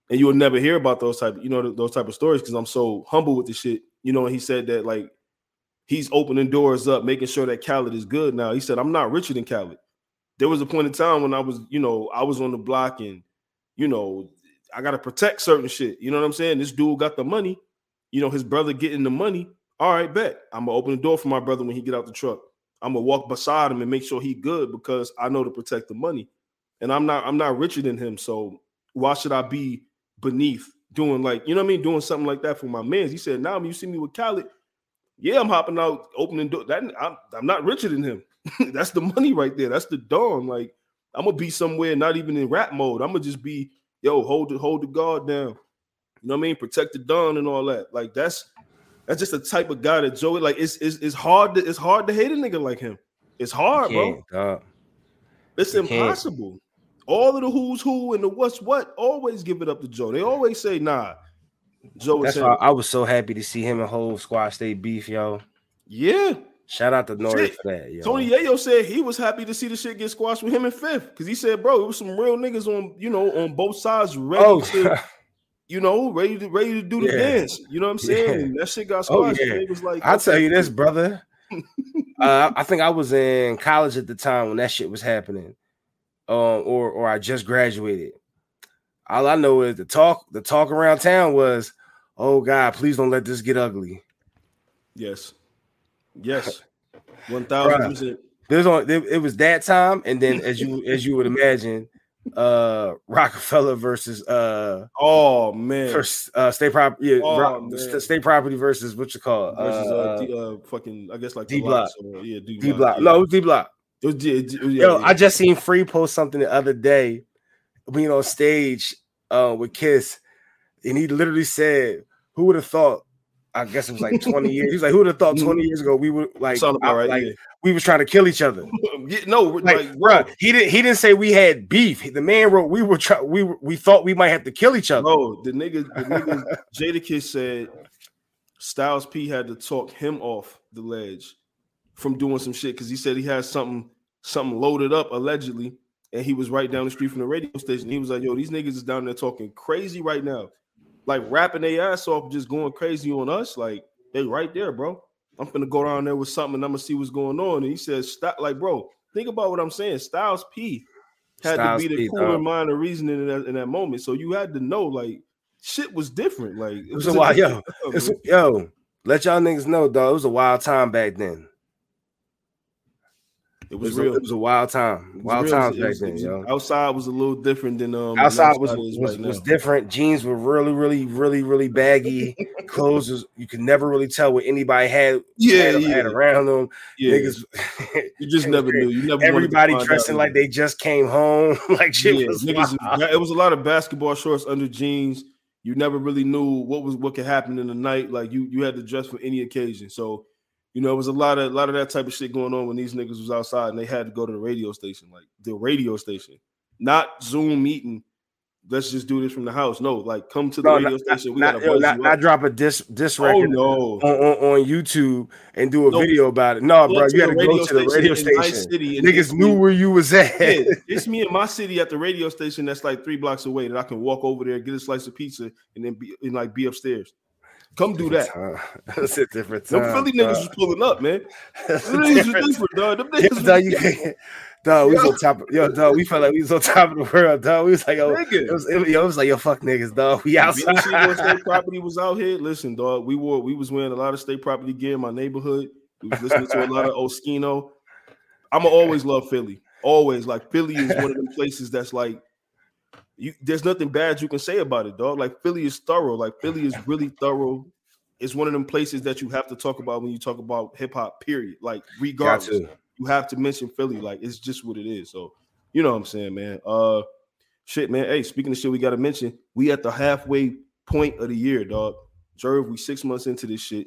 and you'll never hear about those type, you know, those type of stories because I'm so humble with the shit, you know. And he said that like he's opening doors up, making sure that Khaled is good now. He said, I'm not richer than Khaled. There was a point in time when I was, you know, I was on the block and, you know, I got to protect certain shit. You know what I'm saying? This dude got the money, you know, his brother getting the money. All right, bet. I'm going to open the door for my brother when he get out the truck. I'm going to walk beside him and make sure he good because I know to protect the money. And I'm not, I'm not richer than him. So why should I be beneath doing like, you know what I mean? Doing something like that for my mans. He said, now when you see me with Khaled, yeah, I'm hopping out, opening door. That I'm, I'm not richer than him. That's the money right there. That's the dawn. Like I'm gonna be somewhere, not even in rap mode. I'm gonna just be, yo, hold the hold the guard down. You know what I mean? Protect the dawn and all that. Like that's that's just the type of guy that Joey. Like it's it's, it's hard to it's hard to hate a nigga like him. It's hard, bro. Uh, it's you impossible. Can't. All of the who's who and the what's what always give it up to Joe. They always say, nah. Joe. That's why I was so happy to see him and Hov squash they beef, yo. Yeah. Shout out to Nori for that, yo. Tony Yayo said he was happy to see the shit get squashed with him in fifth because he said, bro, it was some real niggas on, you know, on both sides ready oh. to, you know, ready to ready to do the yeah. dance. You know what I'm saying? Yeah. And that shit got squashed. Oh, yeah. It was like, I'll tell you this, brother. uh, I think I was in college at the time when that shit was happening, um, or or I just graduated. All I know is the talk, the talk around town was, "Oh God, please don't let this get ugly." Yes. Yes, one thousand percent. There's on it was that time, and then as you as you would imagine, uh, Rockefeller versus uh oh man, first uh, state property, yeah, oh, rock, st- state property versus what you call it? versus uh, uh, D, uh fucking I guess like D Block, or, yeah, D Block. Yeah. No, it was D Block. It was, it, it, Yo, yeah. I just seen Free post something the other day, being on stage uh with Kiss, and he literally said, "Who would have thought?" I guess it was like twenty years. He's like, who would have thought twenty years ago we would like, I, right, like yeah. we was trying to kill each other? yeah, no, like, like bro, he didn't. He didn't say we had beef. The man wrote we were trying. We were, we thought we might have to kill each other. No, the nigga, the nigga, Jadakiss said Styles P had to talk him off the ledge from doing some shit because he said he had something something loaded up allegedly, and he was right down the street from the radio station. He was like, "Yo, these niggas is down there talking crazy right now." Like rapping their ass off, just going crazy on us. Like they right there, bro. I'm gonna go down there with something and I'm gonna see what's going on. And he says, "Stop!" Like, bro, think about what I'm saying. Styles P had Styles to be the P, cooler dog. mind of reasoning in that, in that moment. So you had to know, like, shit was different. Like, it was, it was a wild, yo, it's, yo, let y'all niggas know, dog. It was a wild time back then. It was, it was real. A, it was a wild time. Wild times back then, yo. Outside was a little different than um. Outside was was, was, right was different. Jeans were really, really, really, really baggy. Clothes was you could never really tell what anybody had. Yeah, had, yeah. had around them. Yeah. Niggas, you just never knew. You never. Everybody dressing like they just came home. Like shit yeah, was niggas, it was a lot of basketball shorts under jeans. You never really knew what was what could happen in the night. Like you, you had to dress for any occasion. So. You know, it was a lot of a lot of that type of shit going on when these niggas was outside and they had to go to the radio station, like the radio station, not Zoom meeting. Let's just do this from the house. No, like come to the no, radio not, station. We not, gotta yo, buzz not, you not drop a disc disc record oh, no. on, on, on YouTube and do a no. video about it. No, bro, you had to go to the radio station. City niggas knew me, where you was at. Yeah, it's me in my city at the radio station that's like three blocks away that I can walk over there, get a slice of pizza, and then be and like be upstairs. Come do that. That's a different time. Them Philly niggas was pulling up, man. That's Them niggas was different, dog. Them niggas yeah, dog, you, dog, we was on top of yo, dog. We felt like we was on top of the world, dog. We was like, yo, it was, it, yo, it was like, yo, fuck niggas, dog. We outside. State property was out here. Listen, dog. We wore, we was wearing a lot of state property gear in my neighborhood. We was listening to a lot of Oskino. I'ma always love Philly. Always, like Philly is one of them places that's like. You, there's nothing bad you can say about it, dog. Like Philly is thorough. Like Philly is really thorough. It's one of them places that you have to talk about when you talk about hip hop. Period. Like regardless, you have to mention Philly. Like it's just what it is. So you know what I'm saying, man. Uh, shit, man. Hey, speaking of shit, we got to mention we at the halfway point of the year, dog. Jerv, we six months into this shit.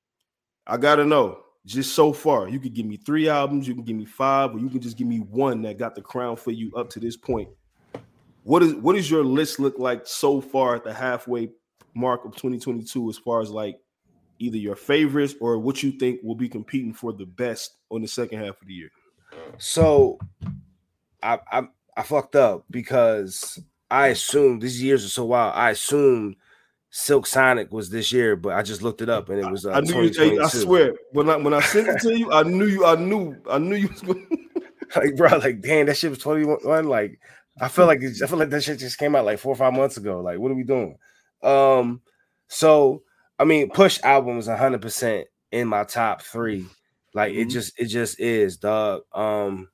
I gotta know. Just so far, you could give me three albums, you can give me five, or you can just give me one that got the crown for you up to this point. What is what does your list look like so far at the halfway mark of twenty twenty-two as far as like either your favorites or what you think will be competing for the best on the second half of the year? year? So I I, I fucked up because I assumed these years are so wild. I assumed Silk Sonic was this year, but I just looked it up and it was. Uh, I knew you. I swear, when I when I sent it to you, I knew you. I knew. I knew you was going. Like, bro, like, damn, that shit was twenty-one. Like, I feel like I feel like that shit just came out like four or five months ago. Like, what are we doing? Um, so I mean, Push album is one hundred percent in my top three. Like, mm-hmm. it just it just is, dog. Um,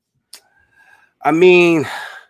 I mean.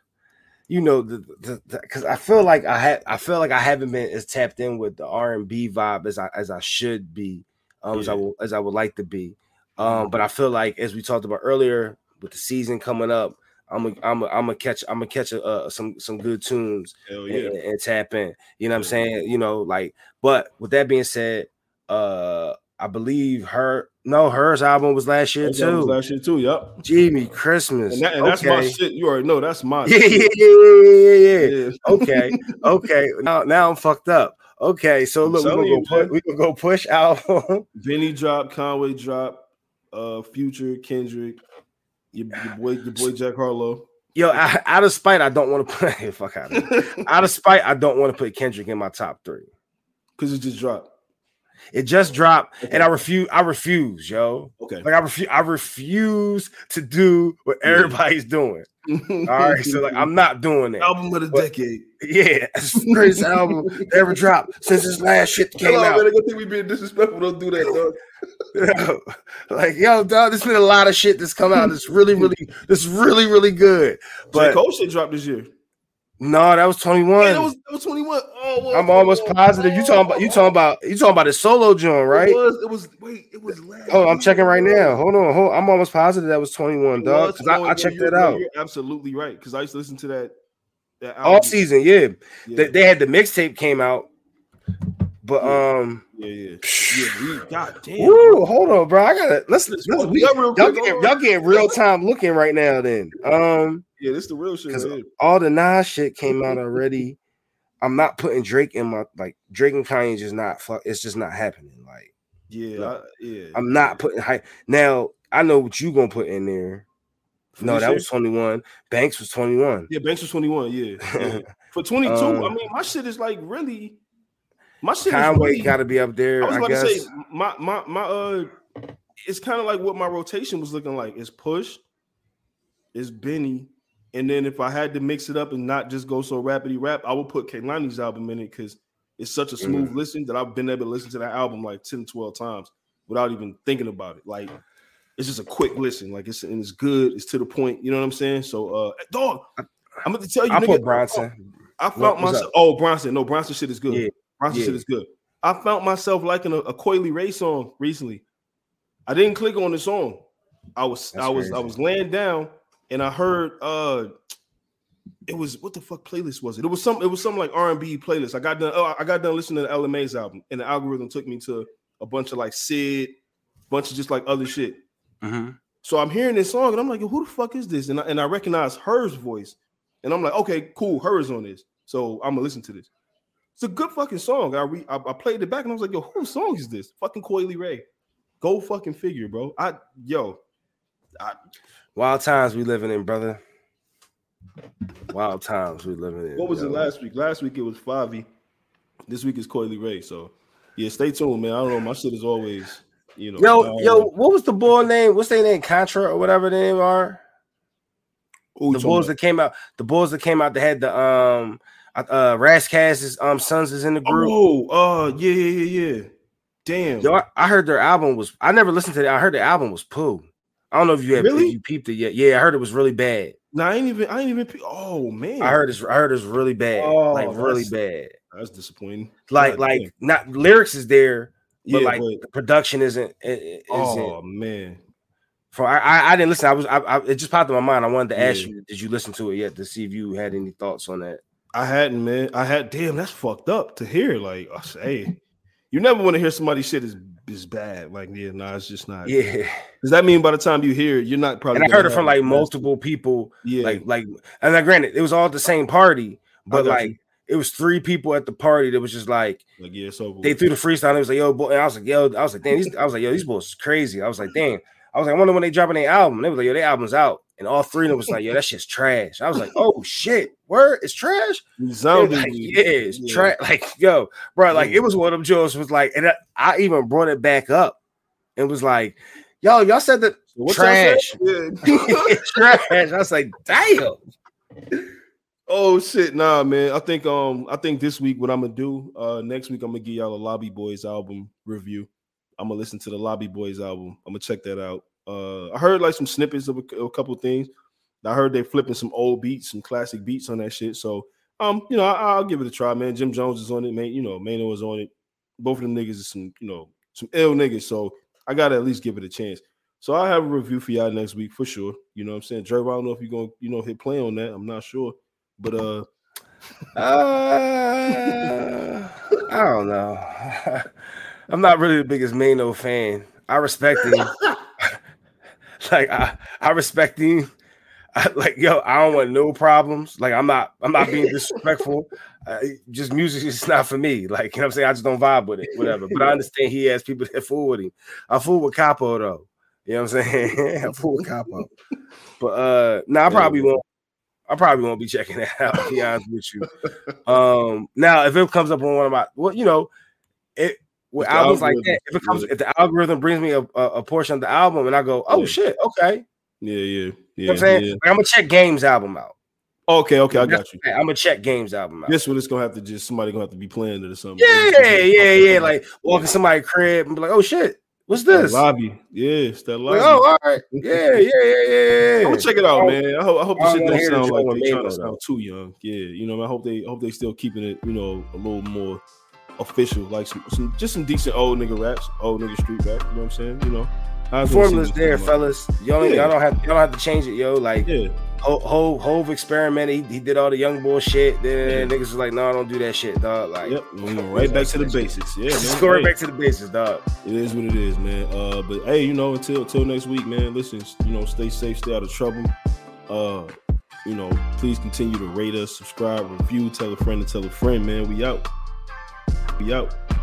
You know, the because I feel like I had I feel like I haven't been as tapped in with the R and B vibe as I as I should be, um, yeah. as I will, as I would like to be. Um, but I feel like as we talked about earlier, with the season coming up, I'm a, I'm a, I'm gonna catch I'm gonna catch a, uh, some some good tunes Hell yeah. and, and tap in. You know what I'm saying? You know, like. But with that being said, uh, I believe her. No, hers album was last year hers too. Was last year too. Yep. Jimmy Christmas. And, that, and okay. that's my shit. You already know that's my. Yeah, shit. yeah, yeah, yeah, yeah, yeah. Okay, okay. Now, now I'm fucked up. Okay, so look, we're gonna you, go. Push, we gonna go Push album. Benny drop, Conway drop, uh, Future, Kendrick, your, your boy, your boy Jack Harlow. Yo, I, out of spite, I don't want to put. Fuck out of it. Out of spite, I don't want to put Kendrick in my top three because it just dropped. It just dropped, okay. and I refuse. I refuse, yo. Okay. Like I refuse. I refuse to do what everybody's doing. All right, so like I'm not doing that. Album of the but, decade. Yeah, it's the greatest album ever dropped since this last shit came Hello, out. Man, I think we being disrespectful. Don't do that, dog. Like yo, dog. There's been a lot of shit that's come out. That's really, really, that's really, really good. But J. Cole shit dropped this year. No, that was twenty-one. Yeah, that was that was twenty-one. Oh, well, I'm almost oh, positive. You talking about you talking about you talking about the solo joint, right? It was. It was. Wait. It was. Last oh, I'm checking right now. Hold on. Hold. I'm almost positive that was twenty-one, dog. Because I, I checked that out. You're absolutely right. Because I used to listen to that. that all season. Yeah. yeah. They, they had the mixtape came out, but yeah. um. Yeah. Yeah. Yeah. God damn. Woo, hold on, bro. I gotta let's. let's, let's we, y'all, quick, getting, y'all getting real time looking right now. Then um. Yeah, this is the real shit. Man. All the Nas shit came out already. I'm not putting Drake in my like Drake and Kanye just not fuck. It's just not happening. Like, yeah, like, I, yeah. I'm not putting hype. Now I know what you gonna put in there. For no, that year? was twenty-one. Banks was twenty-one. Yeah, Banks was twenty-one. Yeah, yeah. For twenty-two, um, I mean, my shit is like really. My shit Conway really, got to be up there. I was about I guess. to say my my my uh, it's kind of like what my rotation was looking like. It's Push, it's Benny. And then if I had to mix it up and not just go so rapidy rap, I would put Kehlani's album in it because it's such a smooth mm. listen that I've been able to listen to that album like ten, twelve times without even thinking about it. Like, it's just a quick listen. Like, it's and it's good. It's to the point. You know what I'm saying? So, uh, dog, I'm going to tell you. I nigga, put Bronson. I found myself. Oh, Bronson. No, Bronson shit is good. Yeah. Bronson yeah. shit is good. I found myself liking a, a Coily Ray song recently. I didn't click on the song. I was, That's I was, crazy. I was laying down. And I heard uh it was what the fuck playlist was it? It was some it was some like R and B playlist. I got done oh, I got done listening to the L M A's album, and the algorithm took me to a bunch of like Sid, bunch of just like other shit. Mm-hmm. So I'm hearing this song and I'm like, who the fuck is this? And I, and I recognize Her's voice, and I'm like, okay, cool, Her's on this. So I'm gonna listen to this. It's a good fucking song. I re, I, I played it back and I was like, yo, whose song is this? Fucking Coily Ray. Go fucking figure, bro. I yo. I, Wild times we living in, brother. Wild times we living in. What was yo. it last week? Last week it was Favi. This week is Coily Ray. So yeah, stay tuned, man. I don't know. My shit is always, you know. Yo, uh, yo, what was the boy name? What's their name? Contra or whatever their name are. Ooh, the Bulls that came out. The Bulls that came out. They had the um, uh, Razzcast's um sons is in the group. Oh, uh, yeah, yeah, yeah, yeah. Damn. Yo, I, I heard their album was. I never listened to it. I heard the album was poo. I don't know if you have really? if you peeped it yet. Yeah, I heard it was really bad. No, I ain't even. I ain't even. Pe- oh man, I heard it's. I heard it's really bad. Oh, like really bad. That's disappointing. Like, God, like damn. Not lyrics is there, but yeah, like but, the production isn't. isn't oh man. For I, I, I didn't listen. I was. I, I, it just popped in my mind. I wanted to ask yeah. you, did you listen to it yet to see if you had any thoughts on that? I hadn't, man. I had. Damn, that's fucked up to hear. Like, I say, you never want to hear somebody's shit is. is bad. Like, yeah, no, nah, it's just not. Yeah. Does that mean by the time you hear it, you're not probably? And I heard it from like multiple people. Yeah. Like, like, and then granted, it was all at the same party, but like, you. It was three people at the party that was just like, like yeah, so they threw the freestyle. And it was like, yo, boy, and I was like, yo, I was like, damn, these, I was like, yo, these boys is crazy. I was like, damn, I was like, I wonder when they dropping their album. And they was like, yo, their album's out And all three of them was like, yo, that shit's trash. I was like, oh shit, word, it's trash. Zombie, like, yeah, it's yeah. trash. Like, yo, bro, like it was one of them jokes was like, and I, I even brought it back up and was like, yo, y'all said that What's trash. Yeah. Trash. I was like, damn. Oh shit, nah, man. I think um, I think this week what I'm gonna do, uh, next week I'm gonna give y'all a Lobby Boys album review. I'm gonna listen to the Lobby Boys album. I'm gonna check that out. Uh, I heard like some snippets of a, a couple things. I heard they flipping some old beats, some classic beats on that shit. So, um, you know, I, I'll give it a try, man. Jim Jones is on it, man. You know, Mano is on it. Both of them niggas is some, you know, some ill niggas. So I gotta at least give it a chance. So I'll have a review for y'all next week for sure. You know what I'm saying? Jerv, I don't know if you're gonna, you know, hit play on that. I'm not sure. But uh, uh I don't know. I'm not really the biggest Mano fan. I respect him. Like I, I respect him. I, like yo, I don't want no problems. Like I'm not, I'm not being disrespectful. Uh, just music is not for me. Like you know what I'm saying. I just don't vibe with it, whatever. But I understand he has people that fool with him. I fool with Capo though. You know what I'm saying? I fool with Capo. But uh, no, nah, I probably won't. I probably won't be checking that out. To be honest with you. Um, now if it comes up on one of my, well, you know, it. With the albums like that, if it comes, if the algorithm brings me a, a, a portion of the album and I go, oh yeah. shit, okay, yeah, yeah, yeah. You know what I'm saying? Yeah. Like, I'm gonna check Game's album out. Okay, okay, I got you. I'm gonna check Game's album out. This one is gonna have to just somebody gonna have to be playing it or something. Yeah, yeah, yeah. Like walking somebody's crib and be like, oh shit, what's this? That lobby, yeah, it's that lobby. Like, oh, all right, yeah, yeah, yeah, yeah. I'm gonna check it out, man. I hope, I hope the shit don't sound like they trying to sound too young. Yeah, you know, I hope they, I hope they still keeping it, you know, a little more official, like some, some just some decent old nigga raps, old nigga street rap. You know what I'm saying? You know, the formula's there, fellas. Y'all, yeah. y'all don't have, y'all don't have to change it, yo. Like, yeah. Ho- Ho- Hove experimented. He, he did all the young boy shit. Then yeah. niggas was like, no, don't do that shit, dog. Like, yep, we go right back to the basics. Yeah, man. Go right back to the basics, dog. It is what it is, man. Uh, but hey, you know, until until next week, man. Listen, you know, stay safe, stay out of trouble. Uh, you know, please continue to rate us, subscribe, review, tell a friend to tell a friend, man. We out. We out.